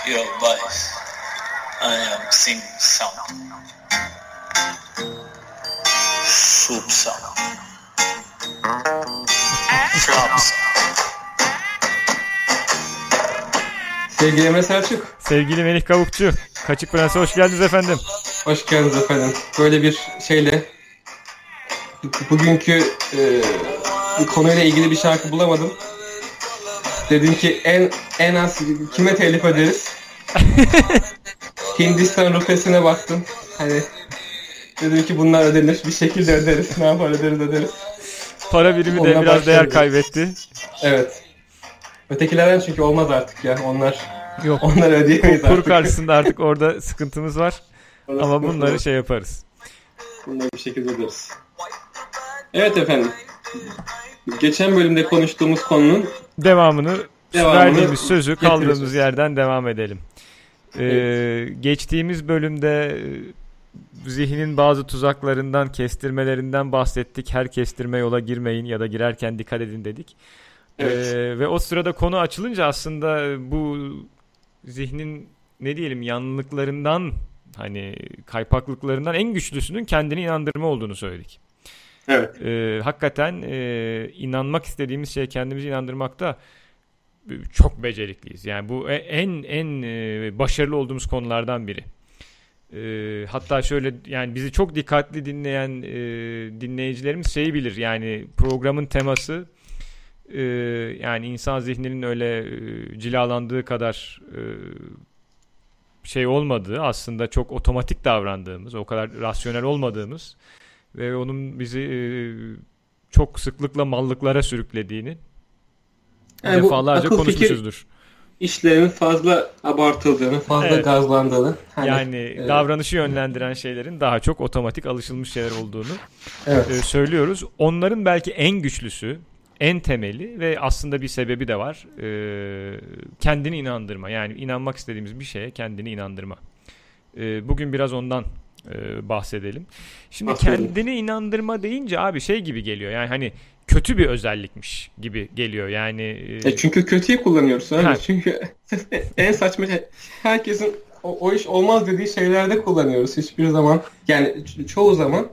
Yo, boys, I am sing song. Soup song. Flop song. Sevgili Emre Selçuk. Sevgili Melih Kavukçu. Kaçık Prens'e hoş geldiniz efendim. Hoş geldiniz efendim. Böyle bir şeyle bugünkü konuyla ilgili bir şarkı bulamadım. Dedim ki en az kime telif ederiz? Hindistan rupesine baktım. Hani dedim ki bunlar ödenir. Bir şekilde öderiz. Ne yapar öderiz. Para birimi de biraz değer kaybetti. Evet. Ötekilerden çünkü olmaz artık ya. Yok. Onları ödeyemeyiz artık. Kur karşısında artık orada sıkıntımız var. Ama bunları şey yaparız. Bunları bir şekilde öderiz. Evet efendim. Geçen bölümde konuştuğumuz konunun devamını verdiğimiz sözü kaldığımız getiriyoruz. yerden devam edelim. Geçtiğimiz bölümde zihnin bazı tuzaklarından, kestirmelerinden bahsettik. Her kestirme yola girmeyin ya da girerken dikkat edin dedik. Evet. Ve o sırada konu açılınca aslında bu zihnin ne diyelim yanlılıklarından, hani kaypaklıklarından en güçlüsünün kendini inandırma olduğunu söyledik. Evet. Hakikaten inanmak istediğimiz şeye kendimizi inandırmakta çok becerikliyiz. Yani bu en başarılı olduğumuz konulardan biri. Hatta şöyle, yani bizi çok dikkatli dinleyen dinleyicilerimiz şeyi bilir. Yani programın teması yani insan zihninin öyle cilalandığı kadar şey olmadığı, aslında çok otomatik davrandığımız, o kadar rasyonel olmadığımız ve onun bizi çok sıklıkla mallıklara sürüklediğini Yani defalarca bu akıl konuşmuşuzdur. fikir işlerinin fazla abartıldığını, fazla Evet. gazlandığını. Yani davranışı yönlendiren şeylerin daha çok otomatik alışılmış şeyler olduğunu Evet. söylüyoruz. Onların belki en güçlüsü, en temeli ve aslında bir sebebi de var. Kendini inandırma. Yani inanmak istediğimiz bir şeye kendini inandırma. Bugün biraz ondan bahsedelim. Şimdi kendini inandırma deyince abi şey gibi geliyor. Yani hani kötü bir özellikmiş gibi geliyor. Yani Çünkü kötüyü kullanıyoruz abi. Ha. Çünkü en saçma şey, herkesin o iş olmaz dediği şeylerde kullanıyoruz hiçbir zaman. Yani çoğu zaman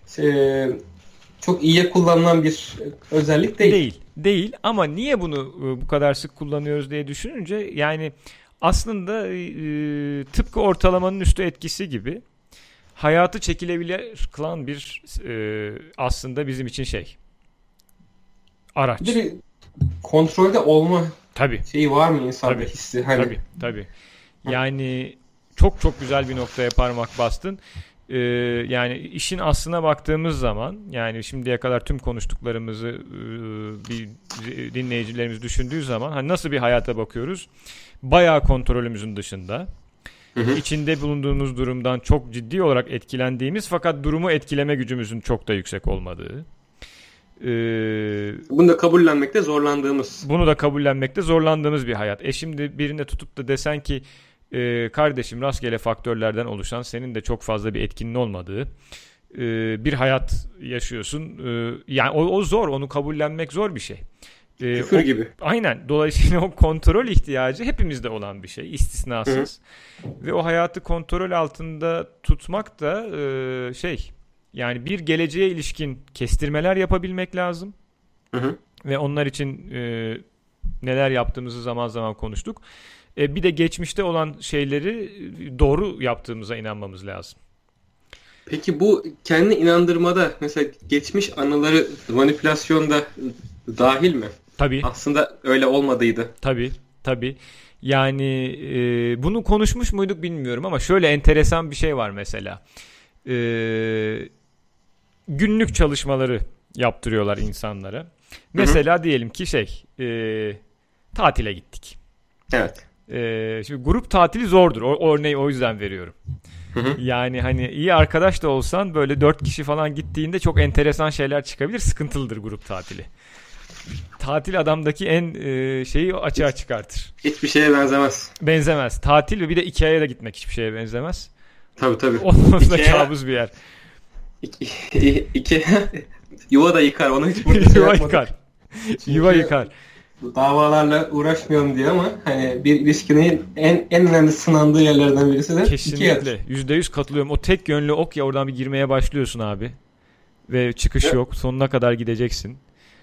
çok iyiye kullanılan bir özellik değil. Değil ama niye bunu bu kadar sık kullanıyoruz diye düşününce, yani aslında tıpkı ortalamanın üstü etkisi gibi hayatı çekilebilir kılan bir aslında bizim için araç. Bir kontrolde olma Tabii. şeyi var mı insanda, Tabii. hissi? Hani. Tabii. Yani çok güzel bir noktaya parmak bastın. Yani işin aslına baktığımız zaman, yani şimdiye kadar tüm konuştuklarımızı bir dinleyicilerimiz düşündüğü zaman hani nasıl bir hayata bakıyoruz? Bayağı kontrolümüzün dışında. İçinde bulunduğumuz durumdan çok ciddi olarak etkilendiğimiz fakat durumu etkileme gücümüzün çok da yüksek olmadığı. Bunu da kabullenmekte zorlandığımız bir hayat. Şimdi birine tutup da desen ki kardeşim rastgele faktörlerden oluşan, senin de çok fazla bir etkinin olmadığı bir hayat yaşıyorsun. Yani o zor, onu kabullenmek zor bir şey. küfür gibi. Aynen. Dolayısıyla o kontrol ihtiyacı hepimizde olan bir şey, istisnasız. Ve o hayatı kontrol altında tutmak da yani bir geleceğe ilişkin kestirmeler yapabilmek lazım. Ve onlar için neler yaptığımızı zaman zaman konuştuk. Bir de geçmişte olan şeyleri doğru yaptığımıza inanmamız lazım. Peki bu kendini inandırmada mesela geçmiş anıları manipülasyonda dahil mi? Tabii. Aslında öyle olmadıydı. Tabii. Yani bunu konuşmuş muyduk bilmiyorum ama şöyle enteresan bir şey var mesela. Günlük çalışmaları yaptırıyorlar insanlara. Mesela diyelim ki tatile gittik. Evet. Şimdi grup tatili zordur. Örneği o yüzden veriyorum. Yani hani iyi arkadaş da olsan böyle 4 kişi falan gittiğinde çok enteresan şeyler çıkabilir. Sıkıntılıdır grup tatili. Tatil adamdaki en şeyi açığa çıkartır. Hiçbir şeye Benzemez. Tatil ve bir de Ikea'ya da gitmek hiçbir şeye benzemez. Tabii. Onun da kabus bir yer. Yuva da yıkar. Onu hiç burada Yuva yıkar. davalarla uğraşmıyorum diye ama hani bir ilişkinin en önemli sınandığı yerlerden birisi de iki yer. Kesinlikle. %100 katılıyorum. O tek yönlü ok ya, oradan bir girmeye başlıyorsun abi. Ve çıkış yok. Sonuna kadar gideceksin.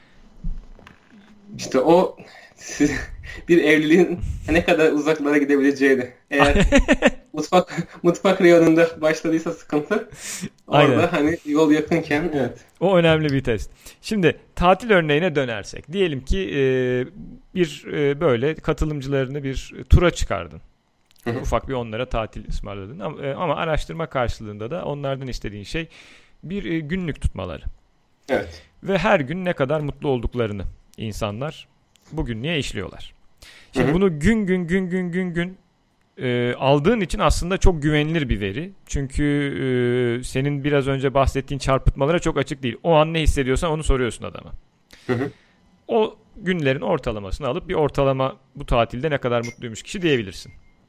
İşte o bir evliliğin ne kadar uzaklara gidebileceğini. Eğer mutfak reyonunda başladıysa sıkıntı, orada Aynen. hani yol yakınken evet. O önemli bir test. Şimdi tatil örneğine dönersek. Diyelim ki bir böyle katılımcılarını bir tura çıkardın. Hı hı. Ufak bir onlara tatil ısmarladın. Ama araştırma karşılığında da onlardan istediğin şey bir günlük tutmaları. Evet. Ve her gün ne kadar mutlu olduklarını insanlar bu günlüğe işliyorlar. Şimdi Hı hı. bunu gün aldığın için aslında çok güvenilir bir veri. Çünkü senin biraz önce bahsettiğin çarpıtmalara çok açık değil. O an ne hissediyorsan onu soruyorsun adama. Hı hı. O günlerin ortalamasını alıp bir ortalama bu tatilde ne kadar mutluymuş kişi diyebilirsin.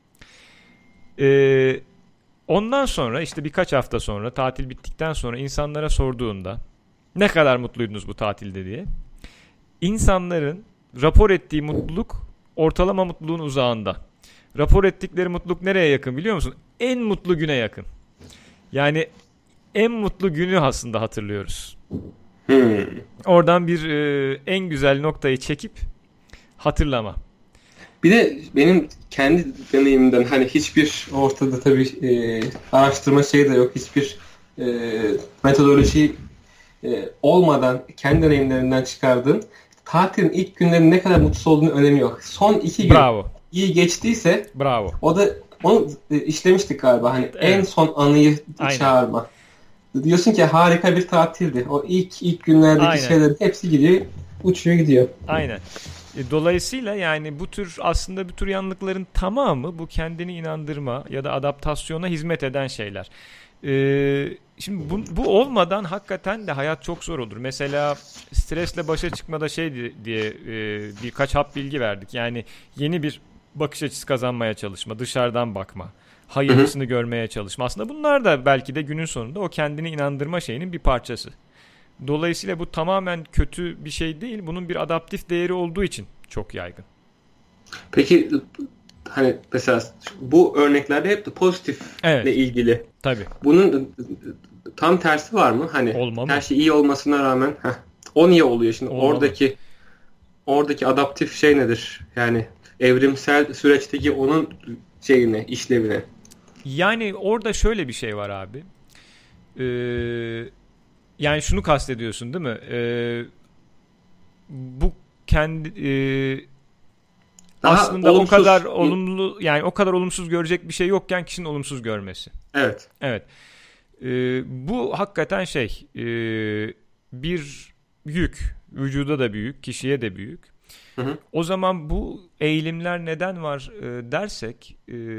Ondan sonra işte birkaç hafta sonra, tatil bittikten sonra insanlara sorduğunda ne kadar mutluydunuz bu tatilde diye, İnsanların rapor ettiği mutluluk ortalama mutluluğun uzağında. Rapor ettikleri mutluluk nereye yakın biliyor musun? En mutlu güne yakın. Yani en mutlu günü aslında hatırlıyoruz. Oradan bir en güzel noktayı çekip hatırlama. Bir de benim kendi deneyimimden hani hiçbir ortada tabii araştırma şey de yok, hiçbir e, metodoloji olmadan kendi deneyimlerinden çıkardığım tatilin ilk günlerinin ne kadar mutsuz olduğunu önemi yok. Son 2 gün Bravo. iyi geçtiyse Bravo. o da onu işlemiştik galiba hani Evet. en son anıyı Aynen. çağırma. Diyorsun ki harika bir tatildi. O ilk günlerdeki Aynen. şeylerin hepsi gidiyor, uçuyor gidiyor. Aynen. Dolayısıyla yani bu tür aslında bu tür yanlılıkların tamamı bu kendini inandırma ya da adaptasyona hizmet eden şeyler. Şimdi bu olmadan hakikaten de hayat çok zor olur. Mesela stresle başa çıkmada diye birkaç hap bilgi verdik. Yani yeni bir bakış açısı kazanmaya çalışma, dışarıdan bakma, hayırlısını görmeye çalışma. Aslında bunlar da belki de günün sonunda o kendini inandırma şeyinin bir parçası. Dolayısıyla bu tamamen kötü bir şey değil. Bunun bir adaptif değeri olduğu için çok yaygın. Peki hani mesela bu örneklerde hep de pozitifle Evet. ilgili. Tabii. Bunun tam tersi var mı? Hani Olmamalı. her şey iyi olmasına rağmen o niye oluyor şimdi? Olmamalı. Oradaki adaptif şey nedir? Yani evrimsel süreçteki onun şeyine, işlevine. Yani orada şöyle bir şey var abi. Yani şunu kastediyorsun değil mi? Bu kendi Daha aslında olumsuz. o kadar olumlu, yani o kadar olumsuz görecek bir şey yokken kişinin olumsuz görmesi. Evet. Evet. Bu hakikaten bir yük. Vücuda da büyük, kişiye de büyük. Hı hı. O zaman bu eğilimler neden var dersek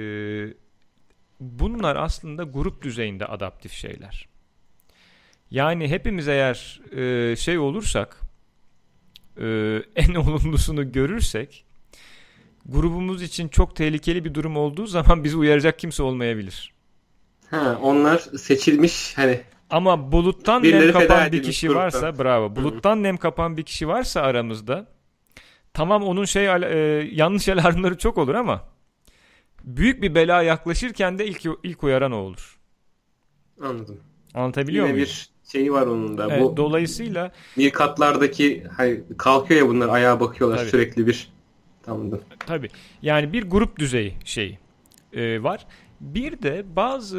bunlar aslında grup düzeyinde adaptif şeyler. Yani hepimiz eğer olursak en olumlusunu görürsek grubumuz için çok tehlikeli bir durum olduğu zaman bizi uyaracak kimse olmayabilir. Onlar seçilmiş hani Ama buluttan birileri nem feda kapan bir edilmiş kişi gruptan. varsa, bravo. Buluttan nem kapan bir kişi varsa aramızda, tamam onun yanlış alarmları çok olur ama büyük bir bela yaklaşırken de ilk uyaran o olur. Anladım. Anlatabiliyor Yine muyum? bir şeyi var onun da. Evet, Bu dolayısıyla mirkatlardaki hani kalkıyor ya bunlar ayağa bakıyorlar Tabii. sürekli bir. Tamam. tabii yani bir grup düzeyi var. Bir de bazı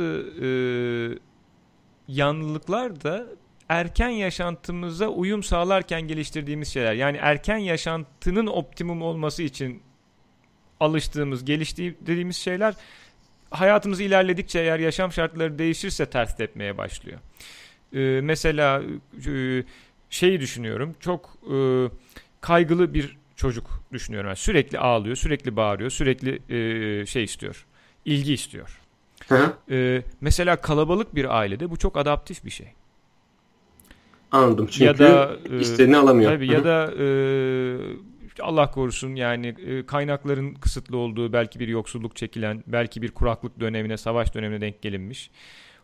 yanlılıklar da erken yaşantımıza uyum sağlarken geliştirdiğimiz şeyler. Yani erken yaşantının optimum olması için alıştığımız, geliştirdiğimiz şeyler hayatımız ilerledikçe eğer yaşam şartları değişirse ters tepmeye başlıyor. Mesela düşünüyorum. Çok kaygılı bir çocuk düşünüyorum. Yani sürekli ağlıyor, sürekli bağırıyor, sürekli istiyor. İlgi istiyor. Hı. Mesela kalabalık bir ailede bu çok adaptif bir şey. Anladım. Çünkü Ya da istediğini alamıyor. tabii, ya da Allah korusun yani kaynakların kısıtlı olduğu, belki bir yoksulluk çekilen, belki bir kuraklık dönemine, savaş dönemine denk gelinmiş.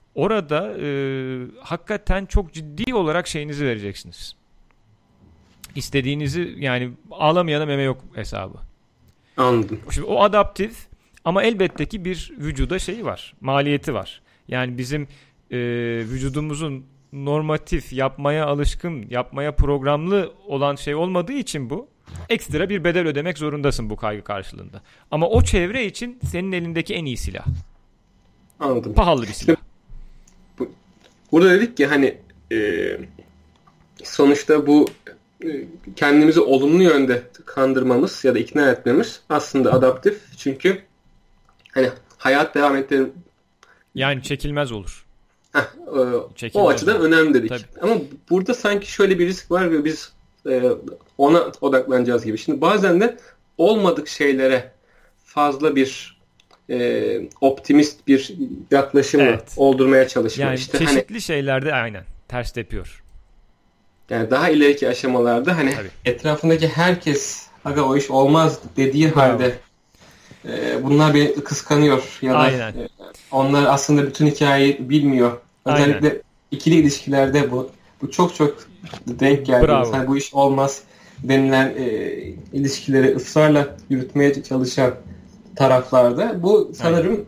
Orada hakikaten çok ciddi olarak şeyinizi vereceksiniz. İstediğinizi yani ağlamayana meme yok hesabı. Anladım. Şimdi o adaptif ama elbette ki bir vücuda şeyi var. Maliyeti var. Yani bizim vücudumuzun normatif yapmaya alışkın, yapmaya programlı olan şey olmadığı için bu ekstra bir bedel ödemek zorundasın bu kaygı karşılığında. Ama o çevre için senin elindeki en iyi silah. Anladım. Pahalı bir silah. Burada dedik ki hani sonuçta bu kendimizi olumlu yönde kandırmamız ya da ikna etmemiz aslında adaptif. Çünkü hani hayat devam ettirir. Yani çekilmez olur. O açıdan olur. Önemli dedik. Tabii. Ama burada sanki şöyle bir risk var ve biz ona odaklanacağız gibi. Şimdi bazen de olmadık şeylere fazla bir optimist bir yaklaşımla oldurmaya çalışmak. Yani işte çeşitli şeylerde aynen ters tepiyor. Yani daha ileriki aşamalarda hani etrafındaki herkes aga o iş olmaz dediği halde bunlar beni kıskanıyor ya da onlar aslında bütün hikayeyi bilmiyor. Özellikle ikili ilişkilerde bu çok denk geldi. Mesela bu iş olmaz denilen ilişkileri ısrarla yürütmeye çalışan taraflarda bu sanırım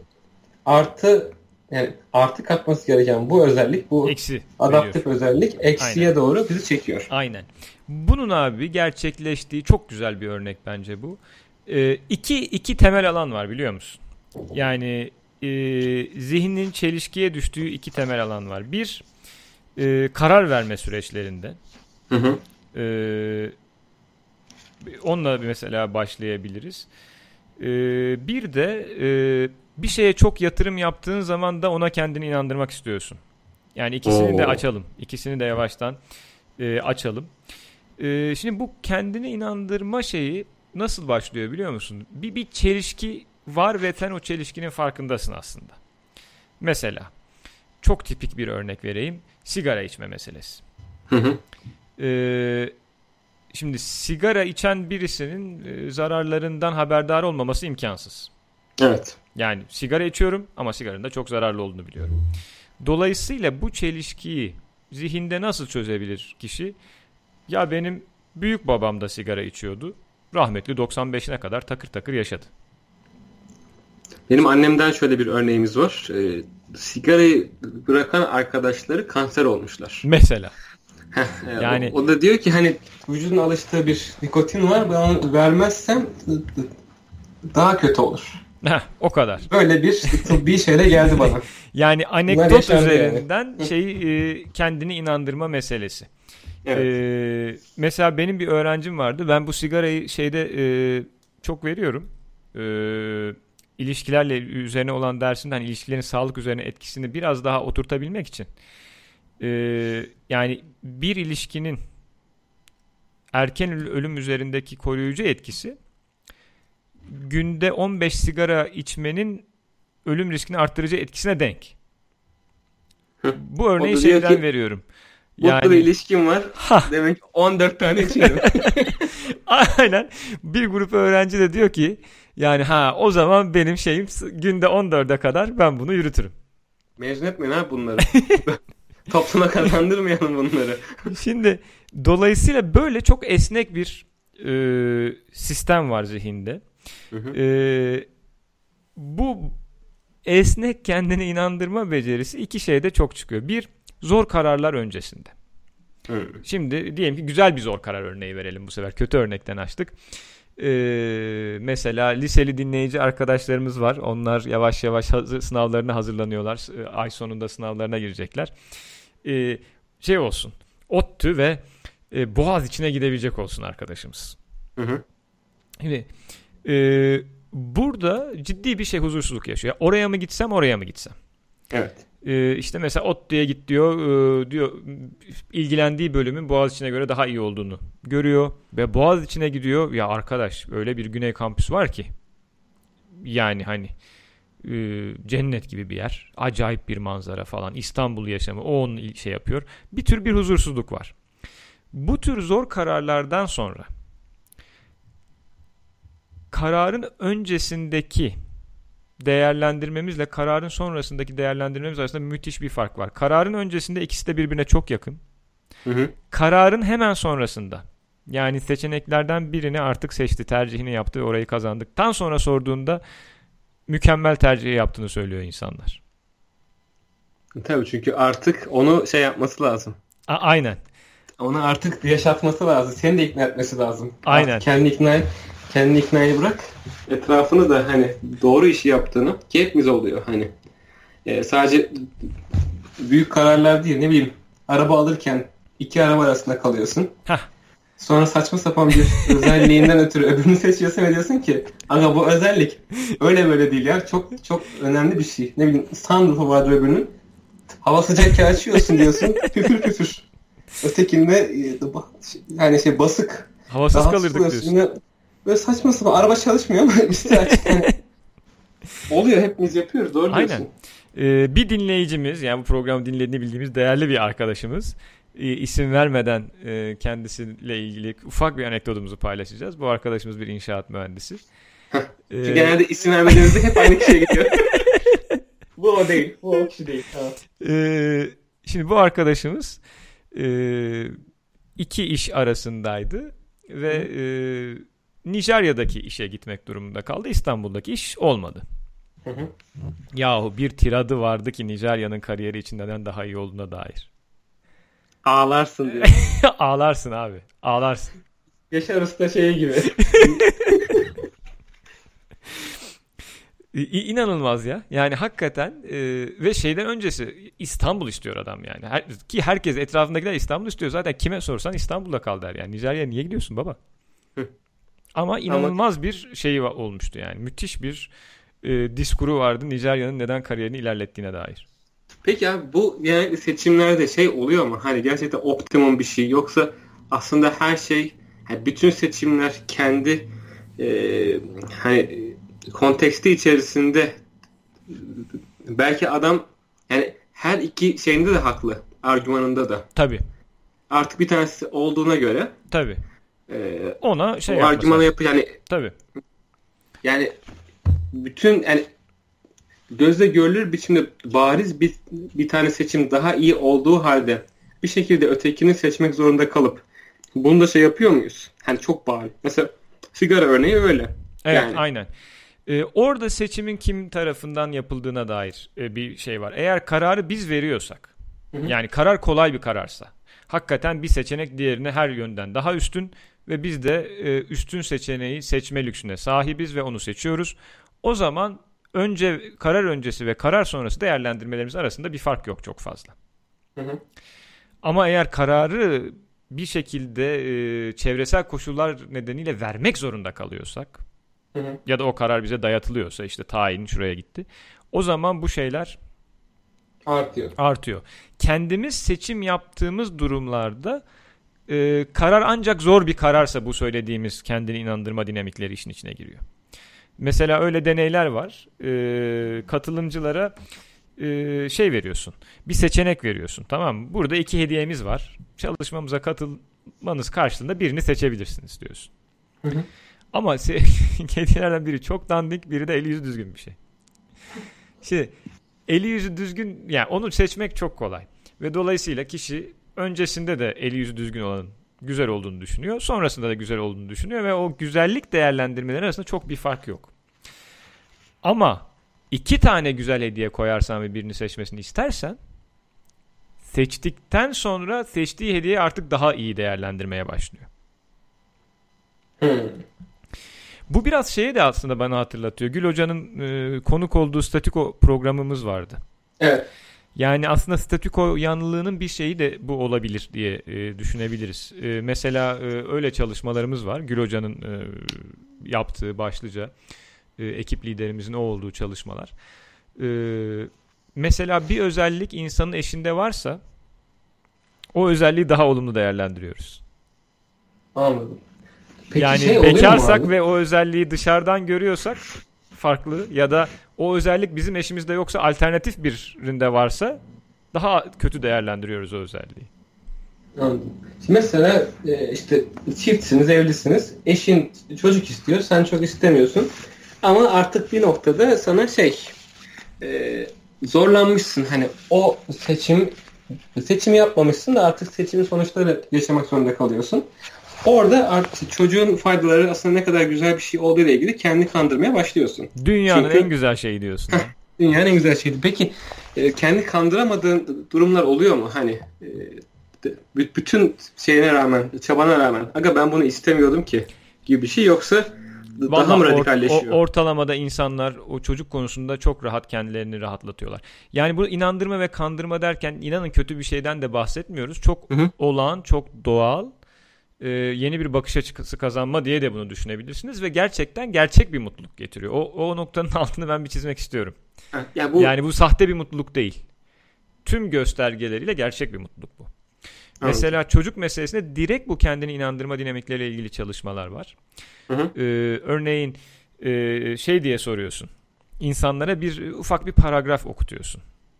artı katması gereken bu özellik, bu eksi adaptif özellik eksiye doğru bizi çekiyor. Aynen. Bunun abi gerçekleştiği çok güzel bir örnek bence bu. İki temel alan var biliyor musun? Yani zihnin çelişkiye düştüğü iki temel alan var. Bir, karar verme süreçlerinde. Hı hı. Onunla mesela başlayabiliriz. Bir de bir şeye çok yatırım yaptığın zaman da ona kendini inandırmak istiyorsun. Yani ikisini de açalım. İkisini de yavaştan açalım. Şimdi bu kendini inandırma şeyi nasıl başlıyor biliyor musun? Bir çelişki var ve sen o çelişkinin farkındasın aslında. Mesela çok tipik bir örnek vereyim. Sigara içme meselesi. Hı hı. Şimdi sigara içen birisinin zararlarından haberdar olmaması imkansız. Evet. Yani sigara içiyorum ama sigaranın da çok zararlı olduğunu biliyorum. Dolayısıyla bu çelişkiyi zihinde nasıl çözebilir kişi? Ya benim büyük babam da sigara içiyordu. Rahmetli 95'ine kadar takır takır yaşadı. Benim annemden şöyle bir örneğimiz var. Sigarayı bırakan arkadaşları kanser olmuşlar. Mesela. Yani o da diyor ki hani vücudun alıştığı bir nikotin var. Ben onu vermezsem daha kötü olur. O kadar. Böyle bir tıbbi şeyle geldi bana. Yani anekdot üzerinden kendini inandırma meselesi. Evet. Mesela benim bir öğrencim vardı. Ben bu sigarayı çok veriyorum. İlişkilerle üzerine olan dersimden ilişkilerin sağlık üzerine etkisini biraz daha oturtabilmek için. Yani bir ilişkinin erken ölüm üzerindeki koruyucu etkisi günde 15 sigara içmenin ölüm riskini arttırıcı etkisine denk. Bu örneği şeyden veriyorum. Mutlu bir ilişkim var. Demek 14 tane içiyorum. Aynen. Bir grup öğrenci de diyor ki yani o zaman benim şeyim günde 14'e kadar ben bunu yürütürüm. Mezun etmeyin ha bunları. Topluma kazandırmayalım bunları. Şimdi dolayısıyla böyle çok esnek bir sistem var zihinde. Hı hı. Bu esnek kendine inandırma becerisi iki şeyde çok çıkıyor. Bir, zor kararlar öncesinde. Hı. Şimdi diyelim ki güzel bir zor karar örneği verelim bu sefer. Kötü örnekten açtık. Mesela liseli dinleyici arkadaşlarımız var. Onlar yavaş yavaş sınavlarına hazırlanıyorlar. Ay sonunda sınavlarına girecekler. Şey olsun. ODTÜ ve Boğaz içine gidebilecek olsun arkadaşımız. Hı hı. Şimdi burada ciddi bir huzursuzluk yaşıyor. Oraya mı gitsem, oraya mı gitsem? Evet. İşte mesela ODTÜ'ye git diyor, ilgilendiği bölümün Boğaziçi'ne göre daha iyi olduğunu görüyor ve Boğaziçi'ne gidiyor. Ya arkadaş öyle bir Güney kampüs var ki yani hani cennet gibi bir yer, acayip bir manzara falan, İstanbul yaşamı o onun yapıyor. Bir tür bir huzursuzluk var. Bu tür zor kararlardan sonra kararın öncesindeki değerlendirmemizle kararın sonrasındaki değerlendirmemiz arasında müthiş bir fark var. Kararın öncesinde ikisi de birbirine çok yakın. Hı hı. Kararın hemen sonrasında Yani seçeneklerden birini artık seçti, tercihini yaptı ve orayı kazandıktan sonra sorduğunda mükemmel tercihi yaptığını söylüyor insanlar. Tabii, çünkü artık onu şey yapması lazım. Aynen. Onu artık yaşatması lazım. Seni de ikna etmesi lazım. Aynen. Artık kendini iknayı bırak. Etrafını da hani doğru işi yaptığını, ki hepimiz oluyor hani. Sadece büyük kararlar değil, ne bileyim, araba alırken iki araba arasında kalıyorsun. Sonra saçma sapan bir özelliğinden ötürü öbürünü seçiyorsun ve diyorsun ki aga bu özellik öyle böyle değil ya, çok çok önemli bir şey. Ne bileyim, sunroof'u vardır öbürünün. Hava sıcakken açıyorsun diyorsun, püfür püfür. Ötekinde yani basık. Havasız kalırdık diyorsun. Yine böyle saçma sapan, araba çalışmıyor ama üstü açık. Yani. Oluyor, hepimiz yapıyoruz, doğru diyorsun. Aynen. Bir dinleyicimiz, yani bu programı dinlediğini bildiğimiz değerli bir arkadaşımız, isim vermeden kendisiyle ilgili ufak bir anekdotumuzu paylaşacağız. Bu arkadaşımız bir inşaat mühendisi. Çünkü genelde isim vermediğimizde hep aynı kişiye gidiyor. Bu o değil, bu o kişi değil. Şimdi bu arkadaşımız iki iş arasındaydı ve Nijerya'daki işe gitmek durumunda kaldı. İstanbul'daki iş olmadı. Yahu bir tiradı vardı ki Nijerya'nın kariyeri için neden daha iyi olduğuna dair. Ağlarsın diyor. Ağlarsın abi. Ağlarsın. Yaşar Usta şeyi gibi. İnanılmaz ya. Yani hakikaten ve şeyden öncesi İstanbul istiyor adam yani. Ki herkes, etrafındakiler İstanbul istiyor. Zaten kime sorsan İstanbul'da kal der yani. Nijerya'ya niye gidiyorsun baba? Ama inanılmaz bir şey olmuştu yani. Müthiş bir diskuru vardı Nijerya'nın neden kariyerini ilerlettiğine dair. Peki abi, bu yani seçimlerde şey oluyor mu? Hani gerçekten optimum bir şey, yoksa aslında her şey, yani bütün seçimler kendi hani konteksti içerisinde, belki adam yani her iki şeyinde de haklı, argümanında da. Tabii. Artık bir tanesi olduğuna göre. Tabii. Ona şey yapması. Argümanı yani. Tabii. Yani bütün yani gözle görülür biçimde bariz bir tane seçim daha iyi olduğu halde bir şekilde ötekini seçmek zorunda kalıp bunu da şey yapıyor muyuz? Hani çok bariz. Mesela sigara örneği öyle. Evet, yani. Aynen. Orada seçimin kim tarafından yapıldığına dair bir şey var. Eğer kararı biz veriyorsak, yani karar kolay bir kararsa, hakikaten bir seçenek diğerine her yönden daha üstün ve biz de üstün seçeneği seçme lüksüne sahibiz ve onu seçiyoruz. O zaman karar öncesi ve karar sonrası değerlendirmelerimiz arasında bir fark yok çok fazla. Ama eğer kararı bir şekilde çevresel koşullar nedeniyle vermek zorunda kalıyorsak, ya da o karar bize dayatılıyorsa, işte tayin şuraya gitti, o zaman bu şeyler artıyor. Kendimiz seçim yaptığımız durumlarda karar ancak zor bir kararsa bu söylediğimiz kendini inandırma dinamikleri işin içine giriyor. Mesela öyle deneyler var. Katılımcılara şey veriyorsun. Bir seçenek veriyorsun. Tamam mı? Burada 2 hediyemiz var. Çalışmamıza katılmanız karşılığında birini seçebilirsiniz diyorsun. Ama hediyelerden biri çok dandik, biri de eli yüzü düzgün bir şey. Şimdi eli yüzü düzgün, yani onu seçmek çok kolay. Ve dolayısıyla kişi öncesinde de eli yüzü düzgün olanın güzel olduğunu düşünüyor. Sonrasında da güzel olduğunu düşünüyor ve o güzellik değerlendirmeleri arasında çok bir fark yok. Ama 2 tane güzel hediye koyarsan ve birini seçmesini istersen, seçtikten sonra seçtiği hediye artık daha iyi değerlendirmeye başlıyor. Bu biraz şeye de aslında bana hatırlatıyor. Gül Hoca'nın konuk olduğu statüko programımız vardı. Evet. Yani aslında statüko yanlılığının bir şeyi de bu olabilir diye düşünebiliriz. Mesela öyle çalışmalarımız var. Gül Hoca'nın yaptığı başlıca ekip liderimizin o olduğu çalışmalar. Mesela bir özellik insanın eşinde varsa o özelliği daha olumlu değerlendiriyoruz. Anladım. Peki yani bekarsak ve o özelliği dışarıdan görüyorsak farklı, ya da o özellik bizim eşimizde yoksa alternatif birinde varsa daha kötü değerlendiriyoruz o özelliği. Anladım. Şimdi mesela işte çiftsiniz, evlisiniz. Eşin çocuk istiyor, sen çok istemiyorsun. Ama artık bir noktada sana zorlanmışsın. Hani o seçimi yapmamışsın da artık seçimin sonuçları yaşamak zorunda kalıyorsun. orada artık çocuğun faydaları aslında ne kadar güzel bir şey olduğu ile ilgili kendini kandırmaya başlıyorsun. Dünyanın Çünkü en güzel şeyi diyorsun. dünyanın en güzel şeydi. Peki kendi kandıramadığın durumlar oluyor mu? Hani bütün şeyine rağmen, çabana rağmen, aga ben bunu istemiyordum ki gibi bir şey, yoksa daha mı radikalleşiyor? Ortalamada insanlar o çocuk konusunda çok rahat kendilerini rahatlatıyorlar. Yani bu inandırma ve kandırma derken inanın kötü bir şeyden de bahsetmiyoruz. Çok olağan, çok doğal, yeni bir bakış açısı kazanma diye de bunu düşünebilirsiniz ve gerçekten gerçek bir mutluluk getiriyor. O noktanın altını ben bir çizmek istiyorum. Yani bu sahte bir mutluluk değil. Tüm göstergeleriyle gerçek bir mutluluk bu. Mesela çocuk meselesinde direkt bu kendini inandırma dinamikleriyle ilgili çalışmalar var. Örneğin şey diye soruyorsun. İnsanlara ufak bir paragraf okutuyorsun.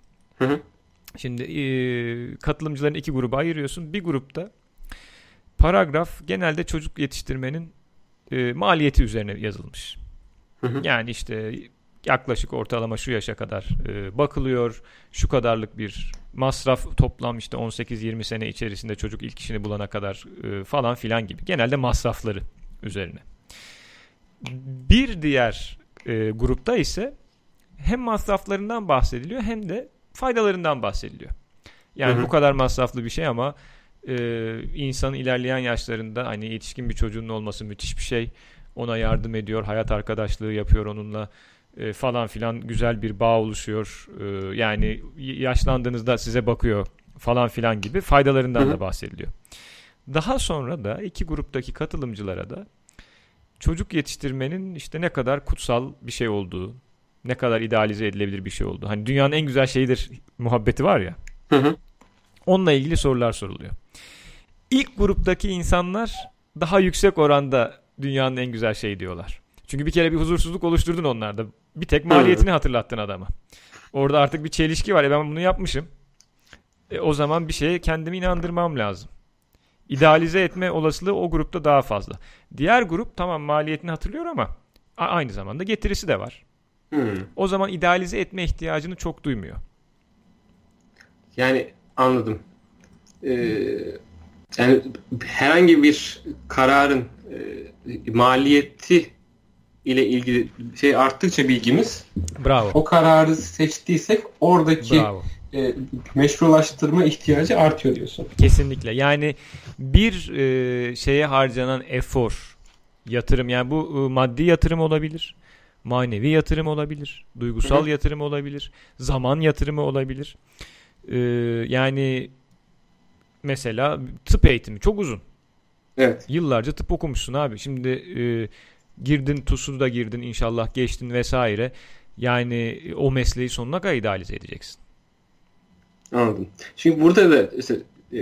Şimdi katılımcıların iki gruba ayırıyorsun. Bir grupta paragraf genelde çocuk yetiştirmenin maliyeti üzerine yazılmış. Yani işte yaklaşık ortalama şu yaşa kadar bakılıyor. Şu kadarlık bir masraf, toplam işte 18-20 sene içerisinde çocuk ilk işini bulana kadar falan filan gibi. Genelde masrafları üzerine. Bir diğer grupta ise hem masraflarından bahsediliyor hem de faydalarından bahsediliyor. Yani bu kadar masraflı bir şey ama insanın ilerleyen yaşlarında hani yetişkin bir çocuğunun olması müthiş bir şey. Ona yardım ediyor, hayat arkadaşlığı yapıyor onunla falan filan, güzel bir bağ oluşuyor. Yani yaşlandığınızda size bakıyor falan filan gibi faydalarından da bahsediliyor. Daha sonra da iki gruptaki katılımcılara da çocuk yetiştirmenin işte ne kadar kutsal bir şey olduğu, ne kadar idealize edilebilir bir şey olduğu. Hani dünyanın en güzel şeyidir muhabbeti var ya. Onunla ilgili sorular soruluyor. İlk gruptaki insanlar daha yüksek oranda dünyanın en güzel şeyi diyorlar. Çünkü bir kere bir huzursuzluk oluşturdun onlarda. Bir tek maliyetini hatırlattın adama. Orada artık bir çelişki var. Ben bunu yapmışım. O zaman bir şeye kendimi inandırmam lazım. İdealize etme olasılığı o grupta daha fazla. Diğer grup tamam maliyetini hatırlıyor ama aynı zamanda getirisi de var. O zaman idealize etme ihtiyacını çok duymuyor. Yani anladım. Yani herhangi bir kararın maliyeti ile ilgili şey arttıkça bilgimiz, bravo, o kararı seçtiysek oradaki meşrulaştırma ihtiyacı artıyor diyorsun. Kesinlikle. Yani bir şeye harcanan efor, yatırım, yani bu maddi yatırım olabilir, manevi yatırım olabilir, duygusal yatırım olabilir, zaman yatırımı olabilir. Yani mesela tıp eğitimi çok uzun. Evet. Yıllarca tıp okumuşsun abi. Şimdi girdin, TUS'u da girdin, inşallah geçtin vesaire. Yani o mesleği sonuna kadar idealize edeceksin. Anladım. Şimdi burada da işte,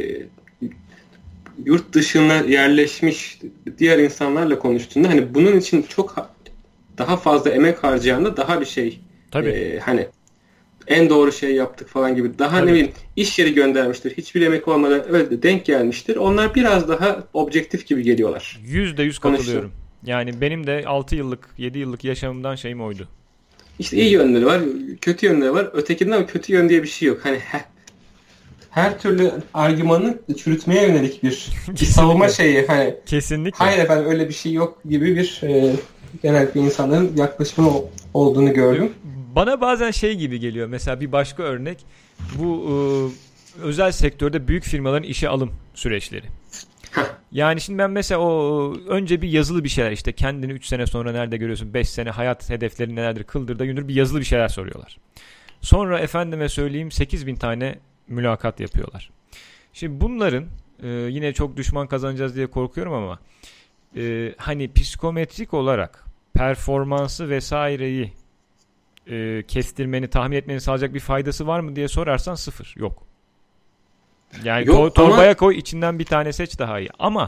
yurt dışına yerleşmiş diğer insanlarla konuştuğunda hani bunun için çok daha fazla emek harcayan daha bir şey. Tabii. Hani en doğru şey yaptık falan gibi. Daha ne bileyim iş yeri göndermiştir. Hiçbir emek olmadan öyle denk gelmiştir. Onlar biraz daha objektif gibi geliyorlar. %100 katılıyorum. Yani benim de 6 yıllık, 7 yıllık yaşamımdan şeyim oydu. İşte iyi yönleri var, kötü yönleri var. Ötekinden ama kötü yön diye bir şey yok. Hani her türlü argümanı çürütmeye yönelik bir savunma şeyi. Hani, kesinlikle. Hayır efendim öyle bir şey yok gibi bir genellikle insanların yaklaşımı olduğunu gördüm. Bana bazen şey gibi geliyor. Mesela bir başka örnek. Bu özel sektörde büyük firmaların işe alım süreçleri. Yani şimdi ben mesela önce bir yazılı bir şeyler, işte kendini 3 sene sonra nerede görüyorsun, 5 sene hayat hedeflerin nelerdir, kıldırda gündür bir yazılı bir şeyler soruyorlar. Sonra efendime söyleyeyim 8.000 tane mülakat yapıyorlar. Şimdi bunların yine çok düşman kazanacağız diye korkuyorum ama hani psikometrik olarak performansı vesaireyi kestirmeni, tahmin etmeni sağlayacak bir faydası var mı diye sorarsan sıfır. Yok. Yani torbaya koy, içinden bir tane seç, daha iyi. Ama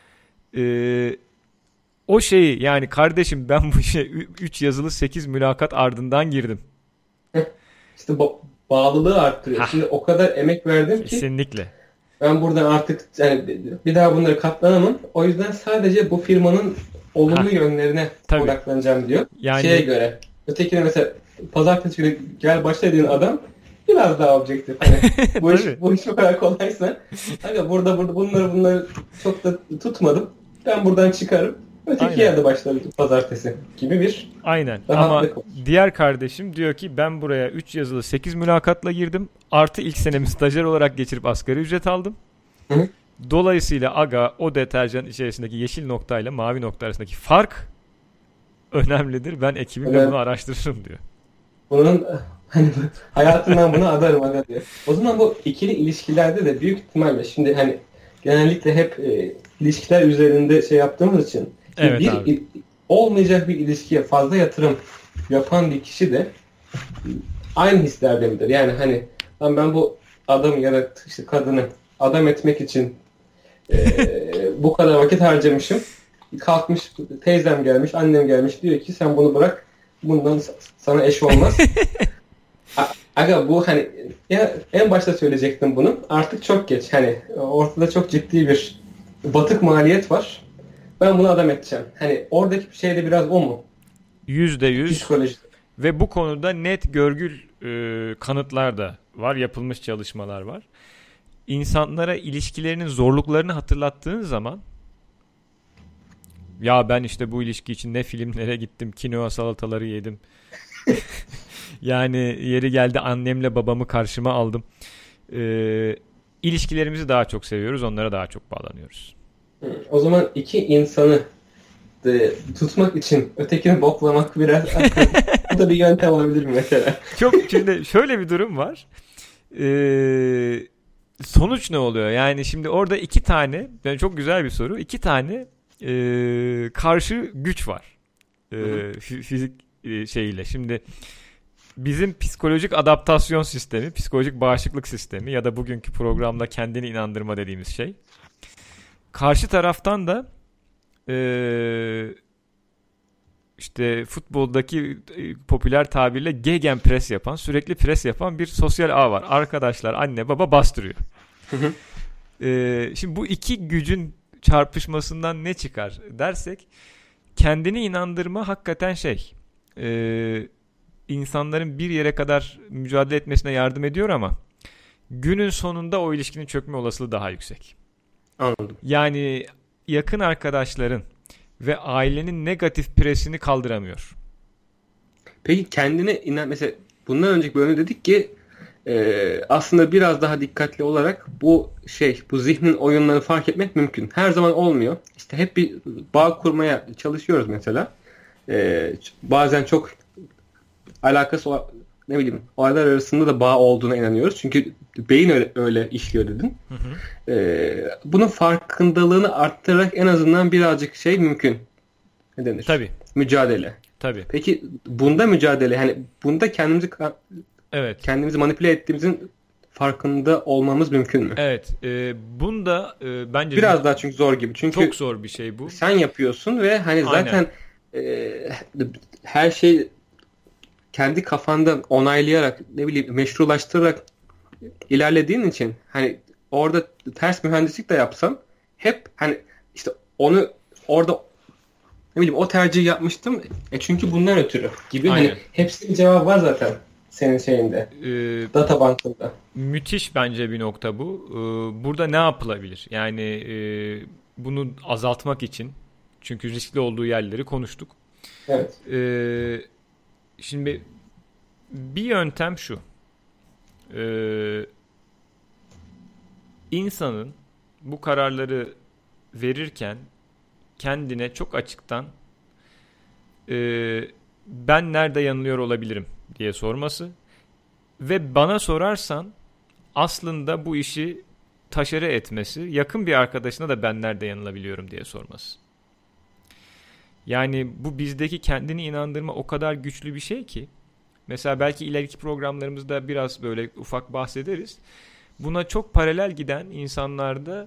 o şeyi, yani kardeşim ben bu işe 3 yazılı 8 mülakat ardından girdim. İşte bağlılığı arttırıyor. Şimdi o kadar emek verdim ki. Kesinlikle. Ben buradan artık yani bir daha bunları katlanamam. O yüzden sadece bu firmanın olumlu yönlerine odaklanacağım diyor. Yani şeye göre. Ötekine mesela pazartesi günü gel başla dediğin adam biraz daha objektif. Hani bu iş bu kadar kolaysa. Hani burada bunları çok da tutmadım. Ben buradan çıkarım. Öteki Aynen. yerde başlarım pazartesi gibi bir Aynen. Ama rahatlık var. diğer kardeşim diyor ki ben buraya 3 yazılı 8 mülakatla girdim. Artı ilk senemi stajyer olarak geçirip asgari ücret aldım. Hı. Dolayısıyla aga o deterjan içerisindeki yeşil noktayla mavi nokta arasındaki fark önemlidir. Ben ekibimle Evet. bunu araştırırım diyor. Bunun hani hayatından bunu adarım aga diyor. O zaman bu ikili ilişkilerde de büyük ihtimalle şimdi hani genellikle hep ilişkiler üzerinde şey yaptığımız için Evet bir abi. olmayacak bir ilişkiye fazla yatırım yapan bir kişi de aynı hislerde midir? Yani hani lan ben bu adamı ya da işte kadını adam etmek için bu kadar vakit harcamışım. Kalkmış teyzem gelmiş, annem gelmiş diyor ki sen bunu bırak. Bundan sana eş olmaz. Aga bu hani ya en başta söyleyecektim bunu. Artık çok geç. Hani ortada çok ciddi bir batık maliyet var. Ben bunu adam edeceğim. Hani oradaki şey de biraz o mu? %100 Psikoloji. ve bu konuda net görgül kanıtlar da var. Yapılmış çalışmalar var. İnsanlara ilişkilerinin zorluklarını hatırlattığın zaman ya ben işte bu ilişki için ne filmlere gittim, kinoa salataları yedim. Yani yeri geldi annemle babamı karşıma aldım. İlişkilerimizi daha çok seviyoruz, onlara daha çok bağlanıyoruz. O zaman iki insanı tutmak için ötekini boklamak biraz bu da bir yöntem olabilir mi mesela? Çok şimdi şöyle bir durum var. Sonuç ne oluyor? Yani şimdi orada iki tane, yani çok güzel bir soru. İki tane karşı güç var. Fizik şeyiyle. Şimdi bizim psikolojik adaptasyon sistemi, psikolojik bağışıklık sistemi ya da bugünkü programda kendini inandırma dediğimiz şey. Karşı taraftan da işte futboldaki popüler tabirle gegenpress yapan, sürekli pres yapan bir sosyal ağ var. Arkadaşlar, anne, baba bastırıyor. Şimdi bu iki gücün çarpışmasından ne çıkar dersek, kendini inandırma hakikaten insanların bir yere kadar mücadele etmesine yardım ediyor ama günün sonunda o ilişkinin çökme olasılığı daha yüksek. Anladım. Yani yakın arkadaşların ve ailenin negatif presini kaldıramıyor. Peki kendine mesela bundan önceki bölümde dedik ki aslında biraz daha dikkatli olarak bu zihnin oyunlarını fark etmek mümkün. Her zaman olmuyor. İşte hep bir bağ kurmaya çalışıyoruz mesela. Bazen çok alakası ne bileyim olaylar arasında da bağ olduğuna inanıyoruz. Çünkü beyin öyle işliyor dedin. Hı hı. Bunun farkındalığını arttırarak en azından birazcık mümkün. Ne denir? Tabii. Mücadele. Tabii. Peki bunda mücadele, hani bunda Evet. kendimizi manipüle ettiğimizin farkında olmamız mümkün mü? Evet. Bunda bence Biraz daha çünkü zor gibi. Çünkü çok zor bir şey bu. sen yapıyorsun ve hani zaten her şey kendi kafanda onaylayarak, ne bileyim, meşrulaştırarak ilerlediğin için hani orada ters mühendislik de yapsam hep hani işte onu orada ne bileyim o tercihi yapmıştım çünkü bundan ötürü gibi. Aynen. Hani hepsinin cevabı var zaten senin şeyinde. Data bankında. Müthiş bence bir nokta bu. Burada ne yapılabilir? Yani bunu azaltmak için, çünkü riskli olduğu yerleri konuştuk. Evet. Şimdi bir yöntem şu. İnsanın bu kararları verirken kendine çok açıktan ben nerede yanılıyor olabilirim diye sorması ve bana sorarsan aslında bu işi taşere etmesi, yakın bir arkadaşına da ben nerede yanılabiliyorum diye sorması. Yani bu bizdeki kendini inandırma o kadar güçlü bir şey ki, mesela belki ileriki programlarımızda biraz böyle ufak bahsederiz. Buna çok paralel giden insanlarda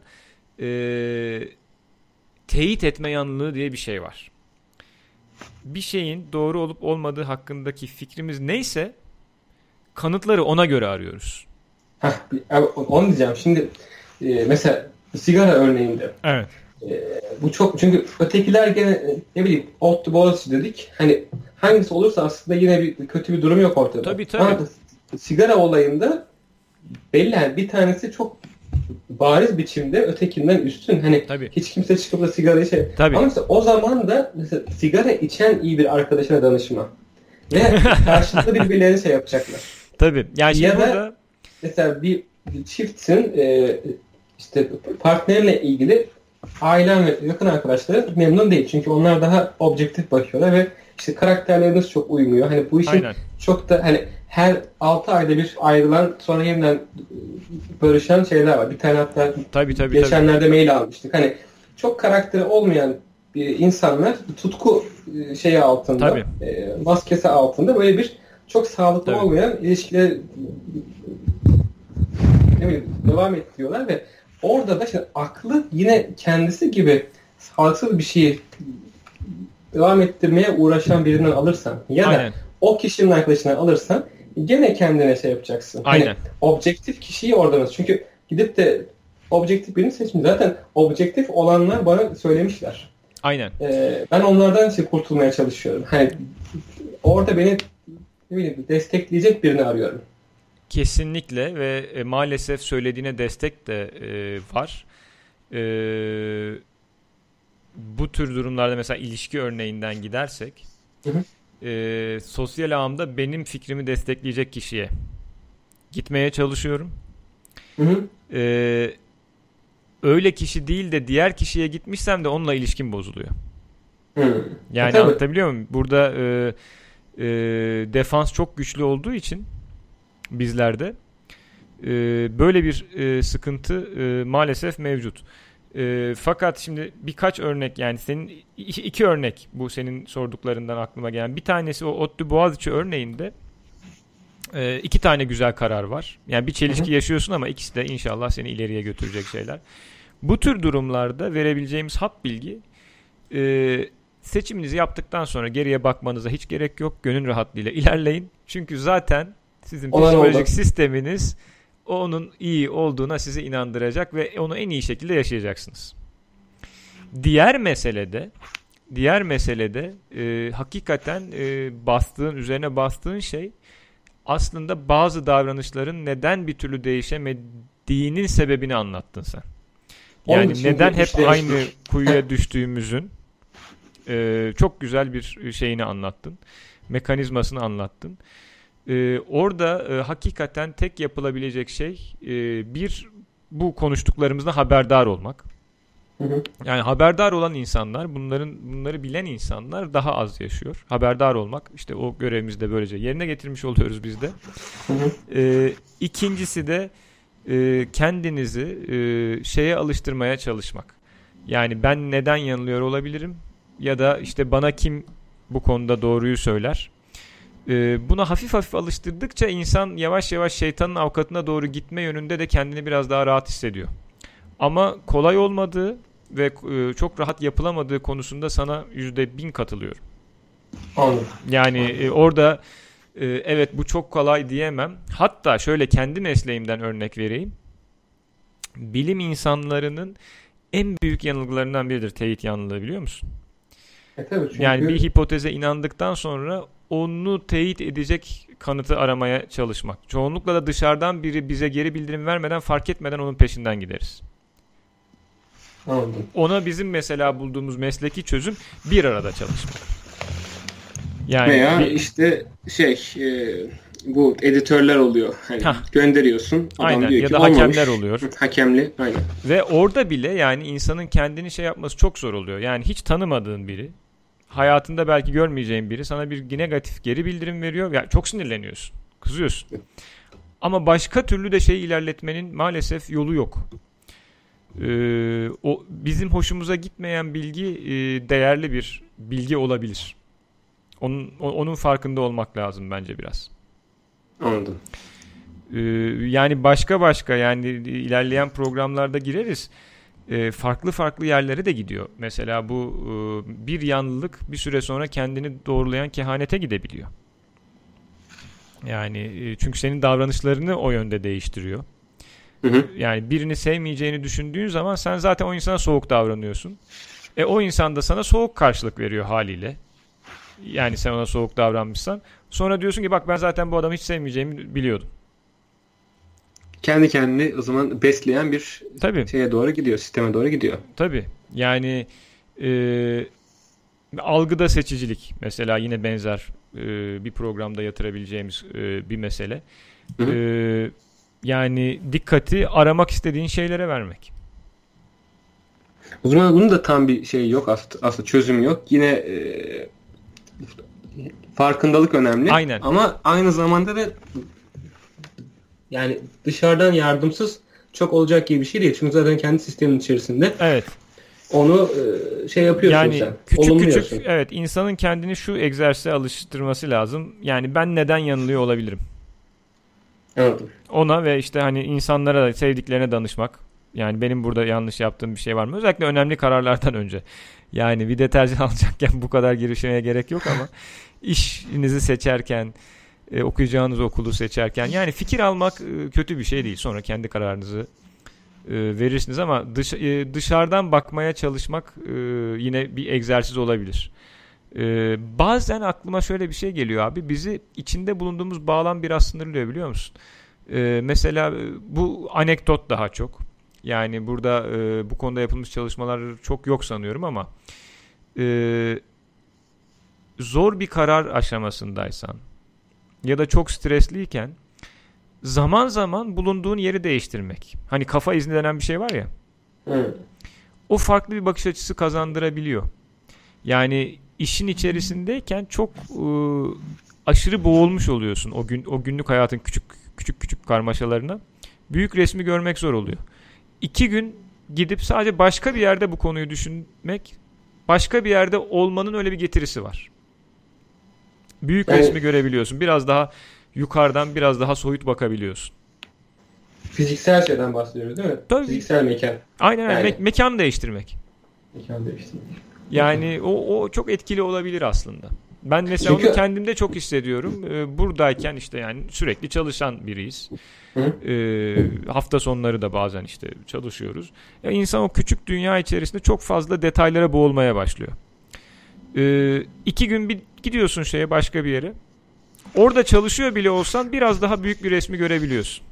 teyit etme yanlılığı diye bir şey var. Bir şeyin doğru olup olmadığı hakkındaki fikrimiz neyse kanıtları ona göre arıyoruz. Onu diyeceğim. Şimdi mesela sigara örneğinde. Evet. Bu çok, çünkü ötekiler gene ne bileyim ottu boğazı dedik. Hani hangisi olursa aslında yine bir kötü bir durum yok ortada. Tabii. Ama sigara olayında belli, yani bir tanesi çok bariz biçimde ötekinden üstün. Hani Tabii. hiç kimse çıkıp da sigarayı Tabii. Ama mesela o zaman da mesela sigara içen iyi bir arkadaşına danışma. Ve karşılıklı birbirlerine yapacaklar. Tabii. Yani ya şimdi da burada mesela bir çiftsin işte partnerle ilgili ailen ve yakın arkadaşları memnun değil. Çünkü onlar daha objektif bakıyorlar ve işte karakterleriniz çok uymuyor. Hani bu işin aynen. çok da hani her 6 ayda bir ayrılan sonra yeniden barışan şeyler var. Bir tane hatta Tabii. geçenlerde mail almıştık. Hani çok karakteri olmayan insanlar tutku şeyi altında, maskesi altında böyle bir çok sağlıklı olmayan ilişkiler devam ettiriyorlar ve orada da işte aklı yine kendisi gibi sağlıksız bir şeyi devam ettirmeye uğraşan birinden alırsan ya da o kişinin arkadaşından alırsan gene kendine şey yapacaksın. Aynen. Hani objektif kişiyi oradan çünkü gidip de objektif birini seçmiş. Zaten objektif olanlar bana söylemişler. Aynen. Ben onlardan işte kurtulmaya çalışıyorum. Hani orada beni ne bileyim destekleyecek birini arıyorum. Kesinlikle ve maalesef söylediğine destek de var. Bu tür durumlarda mesela ilişki örneğinden gidersek sosyal ağımda benim fikrimi destekleyecek kişiye gitmeye çalışıyorum. Öyle kişi değil de diğer kişiye gitmişsem de onunla ilişkim bozuluyor. Yani anlatabiliyor muyum? Burada defans çok güçlü olduğu için bizlerde böyle bir sıkıntı maalesef mevcut. Fakat şimdi birkaç örnek yani senin iki örnek bu senin sorduklarından aklıma gelen. Bir tanesi o ODTÜ Boğaziçi örneğinde iki tane güzel karar var. Yani bir çelişki yaşıyorsun ama ikisi de inşallah seni ileriye götürecek şeyler. Bu tür durumlarda verebileceğimiz hap bilgi seçiminizi yaptıktan sonra geriye bakmanıza hiç gerek yok. Gönül rahatlığıyla ilerleyin. Çünkü zaten sizin psikolojik sisteminiz onun iyi olduğuna sizi inandıracak ve onu en iyi şekilde yaşayacaksınız. Diğer meselede hakikaten üzerine bastığın şey aslında bazı davranışların neden bir türlü değişemediğinin sebebini anlattın sen. Yani neden hep aynı kuyuya düştüğümüzün çok güzel bir şeyini anlattın. Mekanizmasını anlattın. Orada hakikaten tek yapılabilecek şey bu konuştuklarımızda haberdar olmak. Yani haberdar olan insanlar, bunları bilen insanlar daha az yaşıyor. Haberdar olmak, işte o görevimizi de böylece yerine getirmiş oluyoruz biz de. İkincisi de kendinizi şeye alıştırmaya çalışmak. Yani ben neden yanılıyor olabilirim? Ya da işte bana kim bu konuda doğruyu söyler? Buna hafif hafif alıştırdıkça insan yavaş yavaş şeytanın avukatına doğru gitme yönünde de kendini biraz daha rahat hissediyor. Ama kolay olmadığı ve çok rahat yapılamadığı konusunda sana %1000 katılıyorum. Anladım. Yani orada evet bu çok kolay diyemem. Hatta şöyle kendi mesleğimden örnek vereyim. Bilim insanlarının en büyük yanılgılarından biridir teyit yanlılığı, biliyor musun? Tabii çünkü... Yani bir hipoteze inandıktan sonra onu teyit edecek kanıtı aramaya çalışmak. Çoğunlukla da dışarıdan biri bize geri bildirim vermeden, fark etmeden onun peşinden gideriz. Anladım. Ona bizim mesela bulduğumuz mesleki çözüm bir arada çalışmak. Yani veya işte bu editörler oluyor. Hani gönderiyorsun. Adam aynen. diyor ya ki da olmamış. Hakemler oluyor. Hakemli. Aynen. Ve orada bile yani insanın kendini yapması çok zor oluyor. Yani hiç tanımadığın biri, hayatında belki görmeyeceğin biri sana bir negatif geri bildirim veriyor. Yani çok sinirleniyorsun. Kızıyorsun. Ama başka türlü de ilerletmenin maalesef yolu yok. O bizim hoşumuza gitmeyen bilgi değerli bir bilgi olabilir. Onun farkında olmak lazım bence biraz. Anladım. Yani başka yani ilerleyen programlarda gireriz. Farklı yerlere de gidiyor. Mesela bu bir yanlılık bir süre sonra kendini doğrulayan kehanete gidebiliyor. Yani çünkü senin davranışlarını o yönde değiştiriyor. Yani birini sevmeyeceğini düşündüğün zaman sen zaten o insana soğuk davranıyorsun. O insan da sana soğuk karşılık veriyor haliyle. Yani sen ona soğuk davranmışsan. Sonra diyorsun ki bak ben zaten bu adamı hiç sevmeyeceğimi biliyordum. kendi kendini o zaman besleyen bir Tabii. şeye doğru gidiyor, sisteme doğru gidiyor. Tabii. Yani algıda seçicilik mesela yine benzer bir programda yatırabileceğimiz bir mesele. Yani dikkati aramak istediğin şeylere vermek. O zaman bunun da tam bir şey yok aslında çözüm yok. Yine farkındalık önemli. Aynen. Ama aynı zamanda da yani dışarıdan yardımsız çok olacak gibi bir şey değil. Çünkü zaten kendi sistemin içerisinde evet. onu şey yapıyorsun yani sen. Küçük evet insanın kendini şu egzersize alıştırması lazım. Yani ben neden yanılıyor olabilirim? Anladım. Ona ve işte hani insanlara da sevdiklerine danışmak. Yani benim burada yanlış yaptığım bir şey var mı? Özellikle önemli kararlardan önce. Yani bir deterjan alacakken bu kadar girişmeye gerek yok ama işinizi seçerken, okuyacağınız okulu seçerken yani fikir almak kötü bir şey değil. Sonra kendi kararınızı verirsiniz ama dışarıdan bakmaya çalışmak yine bir egzersiz olabilir. Bazen aklıma şöyle bir şey geliyor abi. Bizi içinde bulunduğumuz bağlam biraz sınırlıyor biliyor musun? Mesela bu anekdot daha çok. Yani burada bu konuda yapılmış çalışmalar çok yok sanıyorum ama zor bir karar aşamasındaysan ya da çok stresliyken zaman zaman bulunduğun yeri değiştirmek. Hani kafa izni denen bir şey var ya. O farklı bir bakış açısı kazandırabiliyor. Yani işin içerisindeyken çok aşırı boğulmuş oluyorsun o günlük hayatın küçük karmaşalarına. Büyük resmi görmek zor oluyor. 2 gün gidip sadece başka bir yerde bu konuyu düşünmek, başka bir yerde olmanın öyle bir getirisi var. Büyük resmi görebiliyorsun. Biraz daha yukarıdan biraz daha soyut bakabiliyorsun. Fiziksel şeyden bahsediyoruz değil mi? Tabii. Fiziksel mekan. Aynen yani. Mekan değiştirmek. Mekan değiştirmek. Yani o çok etkili olabilir aslında. Ben mesela onu kendimde çok hissediyorum. Buradayken işte yani sürekli çalışan biriyiz. Hafta sonları da bazen işte çalışıyoruz. İnsan o küçük dünya içerisinde çok fazla detaylara boğulmaya başlıyor. 2 gün bir gidiyorsun başka bir yere. Orada çalışıyor bile olsan biraz daha büyük bir resmi görebiliyorsun.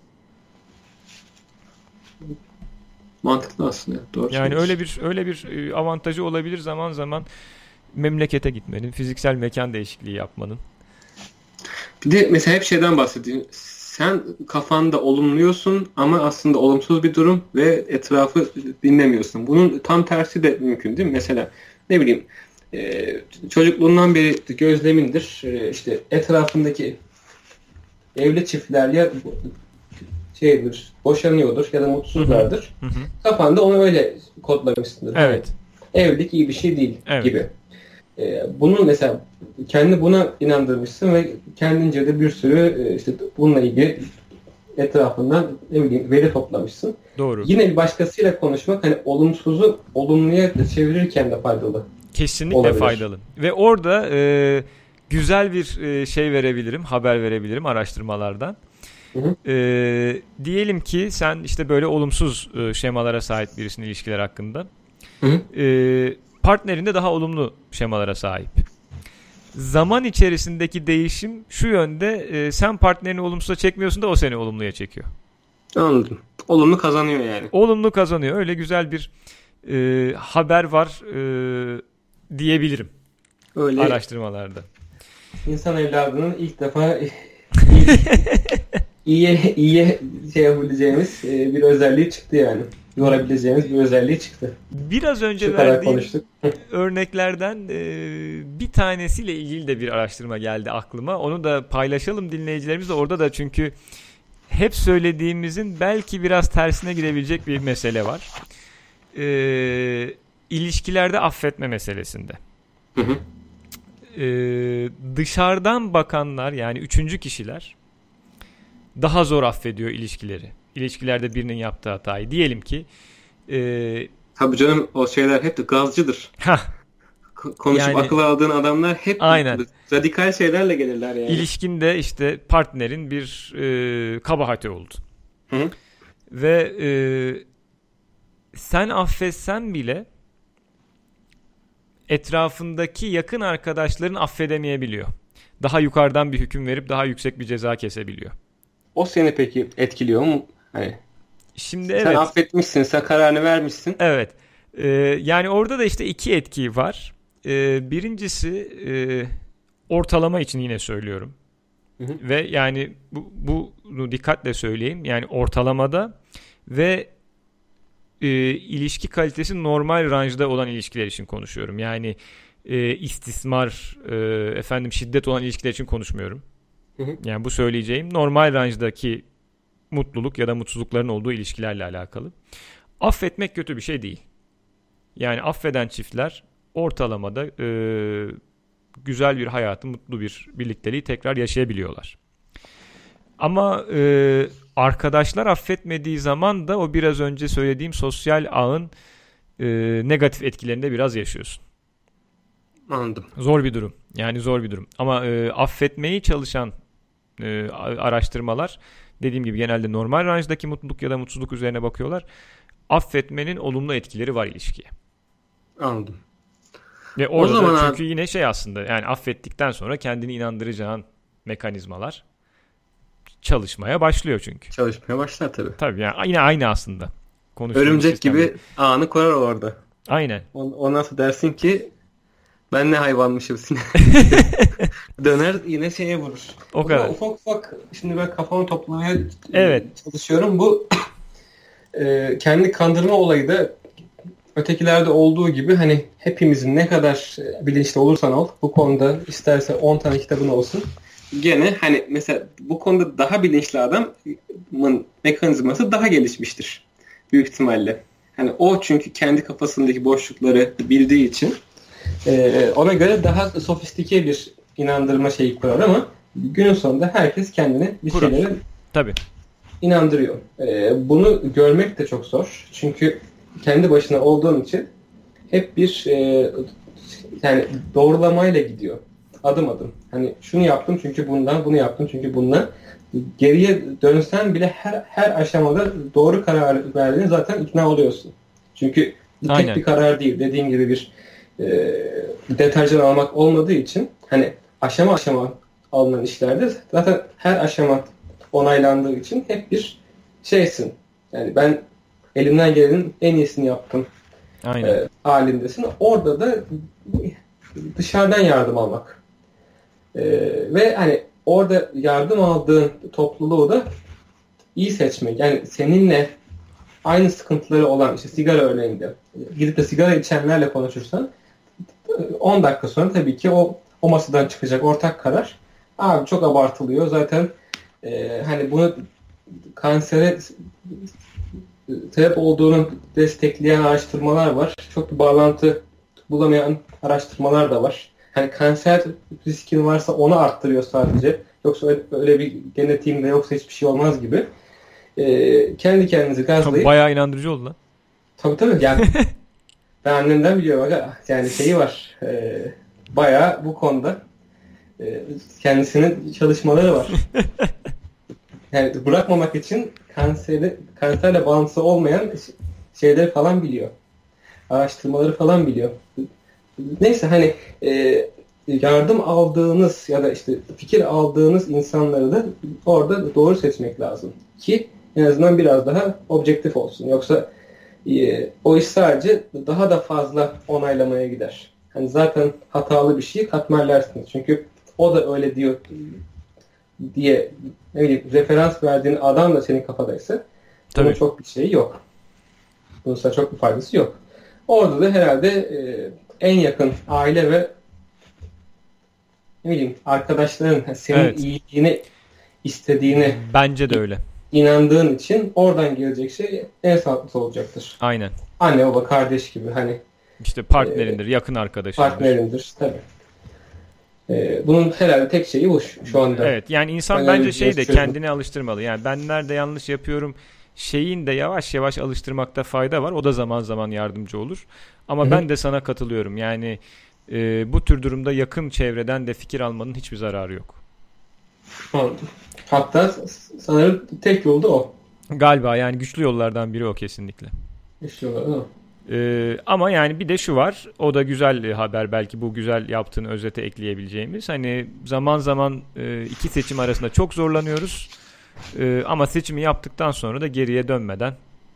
Mantıklı aslında. Doğru. Yani öyle bir avantajı olabilir zaman zaman memlekete gitmenin, fiziksel mekan değişikliği yapmanın. Bir de mesela hep şeyden bahsediyorsun. Sen kafanda olumluyorsun ama aslında olumsuz bir durum ve etrafı dinlemiyorsun. Bunun tam tersi de mümkün değil mi? Mesela ne bileyim çocukluğundan beri gözlemindir. İşte etrafındaki evli çiftler ya boşanıyordur ya da mutsuzlardır. Hı hı. Kafanda onu öyle kodlamışsındır. Evet. Yani evlilik iyi bir şey değil gibi. Bunun mesela kendi buna inandırmışsın ve kendince de bir sürü işte bununla ilgili etrafından veri toplamışsın. Doğru. Yine bir başkasıyla konuşmak hani olumsuzu olumluya çevirirken de faydalı. Kesinlikle olabilir. Faydalı. Ve orada güzel bir haber verebilirim araştırmalardan. Diyelim ki sen işte böyle olumsuz şemalara sahip birisinin ilişkiler hakkında. Partnerin de daha olumlu şemalara sahip. Zaman içerisindeki değişim şu yönde, sen partnerini olumsuza çekmiyorsun da o seni olumluya çekiyor. Anladım. Olumlu kazanıyor yani. Olumlu kazanıyor. Öyle güzel bir haber var diyebilirim. Öyle araştırmalarda. İnsan evladının ilk defa iyi şey yapabileceğimiz bir özelliği çıktı yani. Yorabileceğimiz bir özelliği çıktı. Biraz önce verdiğim örneklerden bir tanesiyle ilgili de bir araştırma geldi aklıma. Onu da paylaşalım dinleyicilerimizle. Orada da çünkü hep söylediğimizin belki biraz tersine gidebilecek bir mesele var. İlişkilerde affetme meselesinde. Dışarıdan bakanlar yani üçüncü kişiler daha zor affediyor ilişkileri. İlişkilerde birinin yaptığı hatayı. Diyelim ki tabii canım o şeyler hep de gazcıdır. Konuşup yani, akıl aldığın adamlar hep radikal şeylerle gelirler yani. İlişkinde işte partnerin bir kabahati oldu. Hı. Ve sen affetsen bile etrafındaki yakın arkadaşların affedemeyebiliyor. Daha yukarıdan bir hüküm verip daha yüksek bir ceza kesebiliyor. O seni peki etkiliyor mu? Hani Şimdi sen evet. affetmişsin, sen kararını vermişsin. Evet. Yani orada da işte iki etki var. Birincisi ortalama için yine söylüyorum. Hı hı. Ve yani bunu dikkatle söyleyeyim. Yani ortalamada ve ilişki kalitesi normal ranjda olan ilişkiler için konuşuyorum. Yani istismar, şiddet olan ilişkiler için konuşmuyorum. Hı hı. Yani bu söyleyeceğim normal ranjdaki mutluluk ya da mutsuzlukların olduğu ilişkilerle alakalı. Affetmek kötü bir şey değil. Yani affeden çiftler ortalamada güzel bir hayatı, mutlu bir birlikteliği tekrar yaşayabiliyorlar. Ama arkadaşlar affetmediği zaman da o biraz önce söylediğim sosyal ağın negatif etkilerini de biraz yaşıyorsun. Anladım. Zor bir durum. Yani zor bir durum. Ama affetmeyi çalışan araştırmalar dediğim gibi genelde normal ranjdaki mutluluk ya da mutsuzluk üzerine bakıyorlar. Affetmenin olumlu etkileri var ilişkiye. Anladım. Ve orada O zaman da çünkü yine şey aslında yani affettikten sonra kendini inandıracağın mekanizmalar çalışmaya başlıyor çünkü. çalışmaya başlar tabii. Tabii yani yine aynı aslında. Örümcek sistemde. gibi ağını kurar orada. Aynen. Ondan sonra dersin ki ben ne hayvanmışım. Döner yine şeye vurur. O kadar. Ufak ufak şimdi ben kafamı toplamaya Evet. çalışıyorum. Bu kendi kandırma olayı da ötekilerde olduğu gibi hani hepimizin ne kadar bilinçli olursan ol bu konuda isterse 10 tane kitabın olsun. Gene hani mesela bu konuda daha bilinçli adamın mekanizması daha gelişmiştir. Büyük ihtimalle. Hani o çünkü kendi kafasındaki boşlukları bildiği için ona göre daha sofistike bir inandırma şeyi kurar ama günün sonunda herkes kendini bir Kurar. şeylere Tabii. inandırıyor. Bunu görmek de çok zor. Çünkü kendi başına olduğun için hep bir yani doğrulamayla gidiyor. Adım adım. Hani şunu yaptım çünkü bundan, bunu yaptım çünkü bundan. Geriye dönsen bile her aşamada doğru karar verdiğini zaten ikna oluyorsun. Çünkü tek bir karar değil. Dediğim gibi bir deterjan almak olmadığı için hani aşama aşama alınan işlerde zaten her aşama onaylandığı için hep bir şeysin. Yani ben elimden gelenin en iyisini yaptım halindesin. Orada da dışarıdan yardım almak. Ve hani orada yardım aldığın topluluğu da iyi seçmek. Yani seninle aynı sıkıntıları olan işte sigara örneğinde gidip de sigara içenlerle konuşursan 10 dakika sonra tabii ki o masadan çıkacak ortak karar abi çok abartılıyor. Zaten hani bunu kansere sebep olduğunu destekleyen araştırmalar var. Çok bir bağlantı bulamayan araştırmalar da var. Hani kanser riskin varsa onu arttırıyor sadece. Yoksa öyle bir genetiğimde yoksa hiçbir şey olmaz gibi. Kendi kendinizi gazlayıp... Bayağı inandırıcı oldu lan. Tabii. Yani, ben annemden biliyorum. Yani şeyi var. Bayağı bu konuda kendisinin çalışmaları var. Yani bırakmamak için kanserle bağlantısı olmayan şeyleri falan biliyor. Araştırmaları falan biliyor. Neyse hani yardım aldığınız ya da işte fikir aldığınız insanları da orada doğru seçmek lazım. Ki en azından biraz daha objektif olsun. Yoksa o iş sadece daha da fazla onaylamaya gider. Hani zaten hatalı bir şeyi katmerlersiniz. Çünkü o da öyle diyor diye ne bileyim, referans verdiğin adam da senin kafadaysa bunun çok bir şeyi yok. Bunun sana çok bir faydası yok. Orada da herhalde en yakın aile ve ne bileyim arkadaşların senin iyiliğini istediğini bence de öyle. İnandığın için oradan gelecek şey en sağlıklısı olacaktır. Aynen. Anne baba kardeş gibi hani işte partnerindir, yakın arkadaşındır. Partnerindir tabii. Bunun herhalde tek şeyi bu şu anda. Evet yani insan bence de kendini alıştırmalı. Yani ben nerede yanlış yapıyorum şeyin de yavaş yavaş alıştırmakta fayda var. O da zaman zaman yardımcı olur. Ama ben de sana katılıyorum. Yani bu tür durumda yakın çevreden de fikir almanın hiçbir zararı yok. Hatta sanırım tek yol da o. Galiba yani güçlü yollardan biri o kesinlikle. Güçlü yollardan o. Ama yani bir de şu var. O da güzel haber belki bu güzel yaptığın özete ekleyebileceğimiz. Hani zaman zaman iki seçim arasında çok zorlanıyoruz. Ama seçimi yaptıktan sonra da geriye dönmeden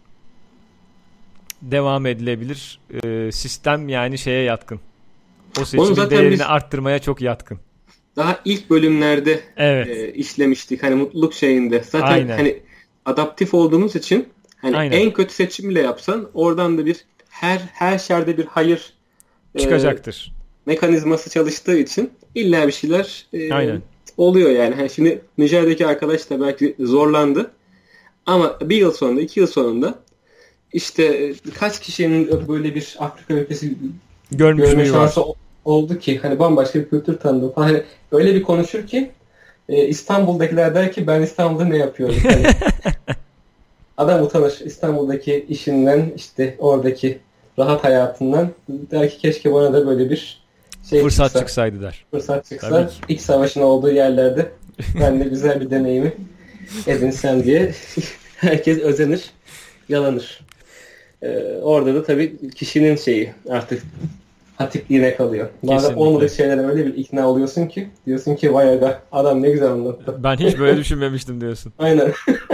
devam edilebilir. Sistem yani şeye yatkın. O seçimin değerini arttırmaya çok yatkın. Daha ilk bölümlerde evet. işlemiştik. Hani mutluluk şeyinde. Zaten aynen. Hani adaptif olduğumuz için hani aynen. en kötü seçim bile yapsan oradan da bir her şerde bir hayır çıkacaktır. Mekanizması çalıştığı için illa bir şeyler aynen. oluyor yani. Hani şimdi Nijer'deki arkadaş da belki zorlandı. Ama bir yıl sonunda, 2 yıl sonunda işte kaç kişinin böyle bir Afrika ülkesi görme şansı oldu ki hani bambaşka bir kültür tanıdım falan. Hani öyle bir konuşur ki İstanbul'dakiler der ki ben İstanbul'da ne yapıyorum? Hani adam utanır İstanbul'daki işinden, işte oradaki rahat hayatından, der ki keşke bana da böyle bir fırsat çıksaydı der. Fırsat çıksa iç savaşın olduğu yerlerde ben de güzel bir deneyimi edinsem diye herkes özenir, yalanır. Orada da tabii kişinin şeyi artık hatikliğine kalıyor. Bazen olmadık şeylere öyle bir ikna oluyorsun ki diyorsun ki vay aga adam ne güzel anlattı. Ben hiç böyle düşünmemiştim diyorsun. Aynen.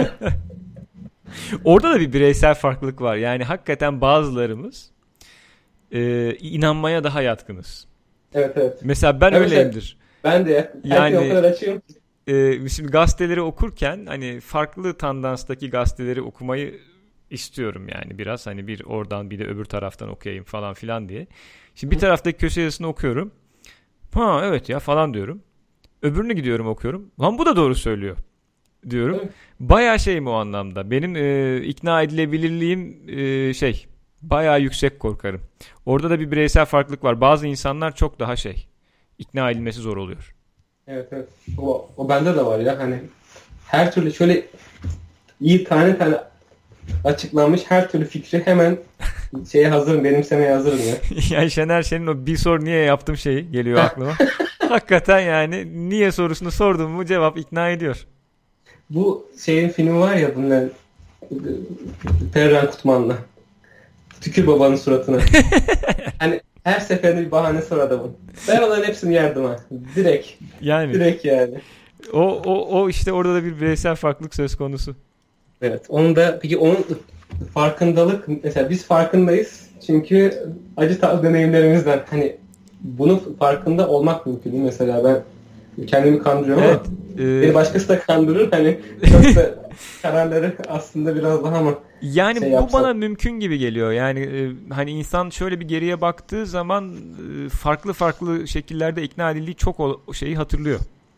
Orada da bir bireysel farklılık var. Yani hakikaten bazılarımız inanmaya daha yatkınız. Evet. Mesela ben öyleyimdir. Ben de. Yani o kadar açıyorum ki. Şimdi gazeteleri okurken hani farklı tandanstaki gazeteleri okumayı istiyorum yani biraz. Hani bir oradan bir de öbür taraftan okuyayım falan filan diye. Şimdi bir taraftaki köşe yazısını okuyorum. Ha evet ya falan diyorum. Öbürünü gidiyorum okuyorum. Lan bu da doğru söylüyor diyorum. Evet. Bayağı şeyim o anlamda. Benim ikna edilebilirliğim bayağı yüksek, korkarım. Orada da bir bireysel farklılık var. Bazı insanlar çok daha ikna edilmesi zor oluyor. Evet. O bende de var ya. Hani her türlü şöyle iyi tane açıklanmış her türlü fikri hemen hazırım, benimsemeye hazırım ya. Yani Şener Şen'in o bir sor niye yaptım geliyor aklıma. Hakikaten yani niye sorusunu sordum mu cevap ikna ediyor. Bu filmi var ya bunlar Perran Kutman'la. Tükür babanın suratına. Hani her seferinde bir bahane sor adamın. Ben onların hepsini yerdim ha. Direkt yani. O işte orada da bir bireysel farklılık söz konusu. Evet. Peki onun farkındalık mesela biz farkındayız. Çünkü acı deneyimlerimizden hani bunun farkında olmak mümkün değil. Mesela ben kendimi kandırıyorum ama beni başkası da kandırır. Hani çok da kararları aslında biraz daha mı yani bu bana mümkün gibi geliyor. Yani hani insan şöyle bir geriye baktığı zaman farklı şekillerde ikna edildiği çok hatırlıyor.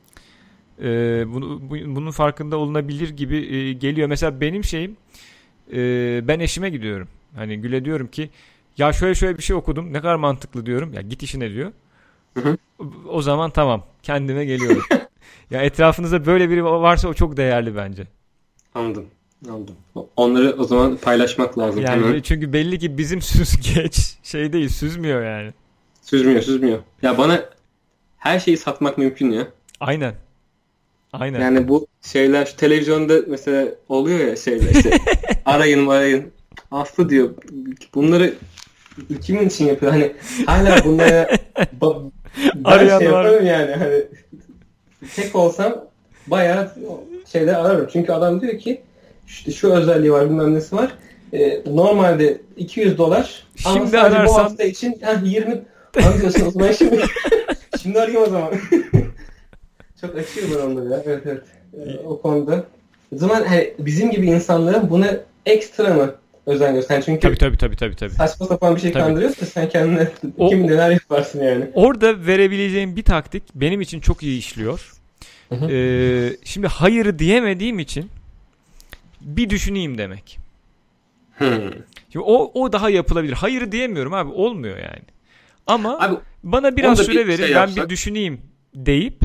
Bunun farkında olunabilir gibi geliyor. Mesela benim ben eşime gidiyorum. Hani Gül'e diyorum ki ya şöyle bir şey okudum. Ne kadar mantıklı diyorum. Ya git işine diyor. Hı. O zaman tamam. Kendime geliyorum. Ya etrafınızda böyle biri varsa o çok değerli bence. Anladım. Onları o zaman paylaşmak lazım. Yani hemen. Çünkü belli ki bizim süzgeç değil, süzmüyor yani. Süzmüyor. Ya bana her şeyi satmak mümkün ya. Aynen. Yani bu şeyler şu televizyonda mesela oluyor ya işte arayın. Aslı diyor. Bunları kimin için yapıyor? Hani hala bunlara ben yaparım yani. Hani tek olsam bayağı ararım. Çünkü adam diyor ki işte şu özelliği var, bilmem nesi var. Normalde $200 ama şimdi sadece ararsan... bu hafta için 20 anlıyorsun o zaman şimdi arayayım o zaman. Çok açıyor ben onları ya. Evet. O konuda. O zaman hani bizim gibi insanların buna ekstra mı özen göster? Çünkü tabii. Saçma sapan bir şey kandırıyorsa sen kendine kim neler yaparsın yani. Orada verebileceğim bir taktik benim için çok iyi işliyor. Şimdi hayır diyemediğim için bir düşüneyim demek. Şimdi o daha yapılabilir. Hayır diyemiyorum abi, olmuyor yani. Ama abi, bana biraz süre verin, ben bir düşüneyim deyip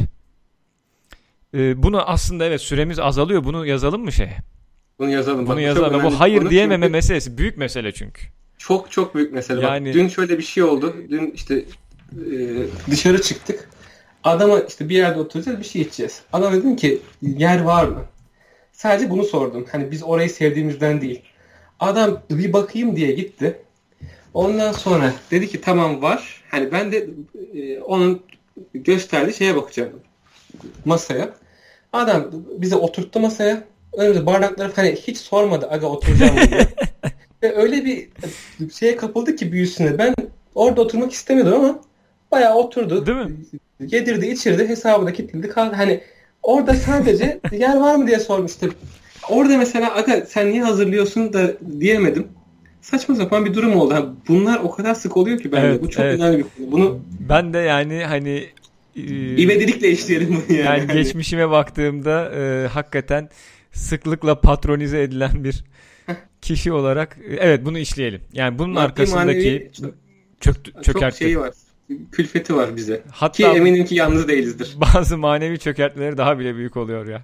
bunu aslında evet süremiz azalıyor. Bunu yazalım mı Bunu yazalım. Bunu yazalım. Bu hayır diyememe meselesi büyük mesele çünkü. Çok büyük mesele. Yani... Bak, dün şöyle bir şey oldu. Dün işte dışarı çıktık. Adama işte bir yerde oturacağız, bir şey içeceğiz. Adam dedim ki yer var mı? Sadece bunu sordum. Hani biz orayı sevdiğimizden değil. Adam bir bakayım diye gitti. Ondan sonra dedi ki tamam var. Hani ben de onun gösterdiği şeye bakacağım. Masaya. Adam bizi oturttu masaya. Önümüzde bardakları hani hiç sormadı aga oturacağım mı diye. Ve öyle bir şeye kapıldık ki büyüsüne. Ben orada oturmak istemiyordum ama bayağı oturdu. Değil mi? Yedirdi, içirdi, hesabı da kilitlendi kaldı. Hani orada sadece yer var mı diye sormuştum. Orada mesela aga sen niye hazırlıyorsun da diyemedim. Saçma sapan bir durum oldu. Bunlar o kadar sık oluyor ki bende. Evet, Bu çok evet. önemli bir konu. Bunu Ben de yani hani ivedilikle işleyelim bunu yani. yani geçmişime baktığımda hakikaten sıklıkla patronize edilen bir kişi olarak evet bunu işleyelim. Yani bunun Maddi, arkasındaki manevi çok çökertme. şeyi var. Külfeti var bize. Hatta Ki eminim ki yalnız değilizdir. bazı manevi çökertmeleri daha bile büyük oluyor ya.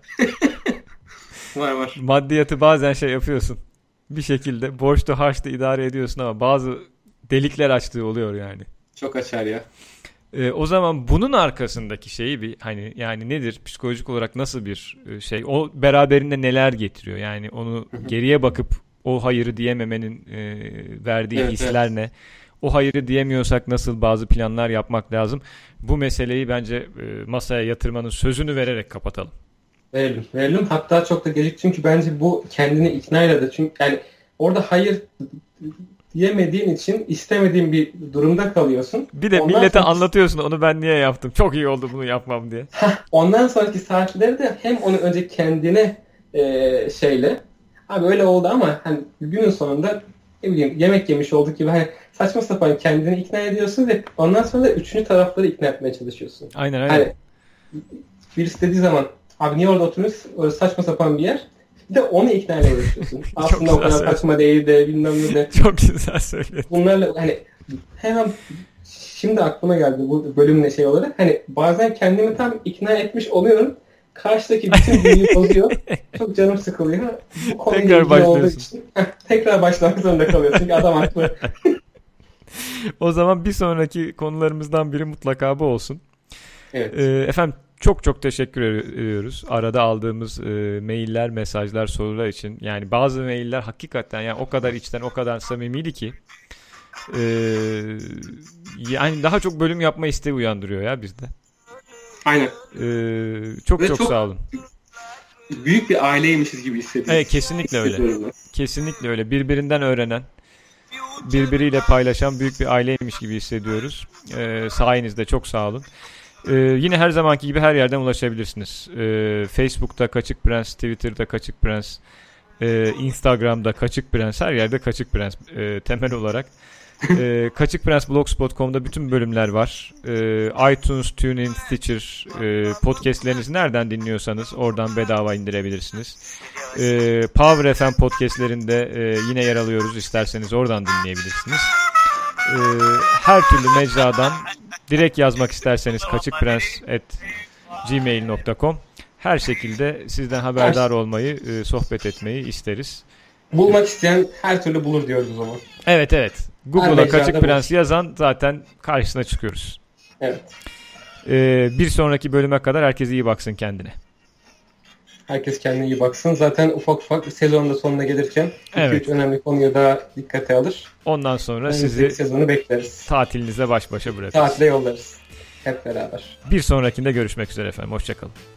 Var. Maddiyatı bazen şey yapıyorsun. Bir şekilde borçlu harçlı idare ediyorsun ama bazı delikler açtığı oluyor yani. Çok açar ya. O zaman bunun arkasındaki şeyi bir hani yani nedir psikolojik olarak nasıl bir şey o beraberinde neler getiriyor yani onu geriye bakıp o hayırı diyememenin verdiği Evet, hisler ne? O hayırı diyemiyorsak nasıl bazı planlar yapmak lazım? Bu meseleyi bence masaya yatırmanın sözünü vererek kapatalım. Verelim. Hatta çok da gecik çünkü bence bu kendini ikna eder. Çünkü yani orada hayır diyemediğin için istemediğin bir durumda kalıyorsun. Bir de Ondan millete sonra- anlatıyorsun onu ben niye yaptım. Çok iyi oldu bunu yapmam diye. Ondan sonraki saatleri de hem onu önce kendine şeyle abi öyle oldu ama hani günün sonunda ne bileyim yemek yemiş olduk gibi hani saçma sapan kendini ikna ediyorsun ve ondan sonra da üçüncü tarafları ikna etmeye çalışıyorsun. Aynen. Hani birisi dediği zaman abi niye orada oturuyorsun? Orası saçma sapan bir yer. Bir de onu ikna etmeye çalışıyorsun. Aslında o kadar güzel saçma değil de bilmem ne de. Çok güzel söyledin. Bunlarla hani hemen şimdi aklıma geldi bu bölümle şey olarak. Hani bazen kendimi tam ikna etmiş oluyorum. Karşıdaki bütün büyüyü bozuyor. Çok canım sıkılıyor. Bu konuyla Tekrar ilgili olduğu başlıyorsun. için tekrar başlamak zorunda kalıyorsun. Çünkü adam haklı. O zaman bir sonraki konularımızdan biri mutlaka bu olsun. Evet. Efendim çok teşekkür ediyoruz. Arada aldığımız mailler, mesajlar, sorular için. Yani bazı mailler hakikaten yani o kadar içten, o kadar samimiydi ki yani daha çok bölüm yapma isteği uyandırıyor ya bizde. Aynen. Çok Ve çok sağ olun. Büyük bir aileymişiz gibi hissediyoruz. Evet kesinlikle öyle. Hissediyorum Kesinlikle öyle. Birbirinden öğrenen, birbiriyle paylaşan büyük bir aileymiş gibi hissediyoruz. Sayenizde çok sağ olun. Yine her zamanki gibi her yerden ulaşabilirsiniz. Facebook'ta Kaçık Prens, Twitter'da Kaçık Prens, Instagram'da Kaçık Prens, her yerde Kaçık Prens temel olarak. Kaçıkprens.blogspot.com'da bütün bölümler var. iTunes, TuneIn, Stitcher podcastlerinizi nereden dinliyorsanız oradan bedava indirebilirsiniz. Power FM podcastlerinde yine yer alıyoruz. İsterseniz oradan dinleyebilirsiniz. Her türlü mecradan direkt yazmak isterseniz kaçıkprens@gmail.com her şekilde sizden haberdar olmayı, sohbet etmeyi isteriz. Bulmak isteyen her türlü bulur diyoruz o zaman. Evet. Google'a mecrada Kaçık Prens yazan zaten karşısına çıkıyoruz. Evet. Bir sonraki bölüme kadar herkes iyi baksın kendine. Herkes kendine iyi baksın. Zaten ufak sezonun da sonuna gelirken 2-3 önemli konuyu daha dikkate alır. Ondan sonra Önümüzdeki sizi sezonu bekleriz. tatilinizle baş başa bırakırız. Tatile yollarız. Hep beraber. Bir sonrakinde görüşmek üzere efendim. Hoşçakalın.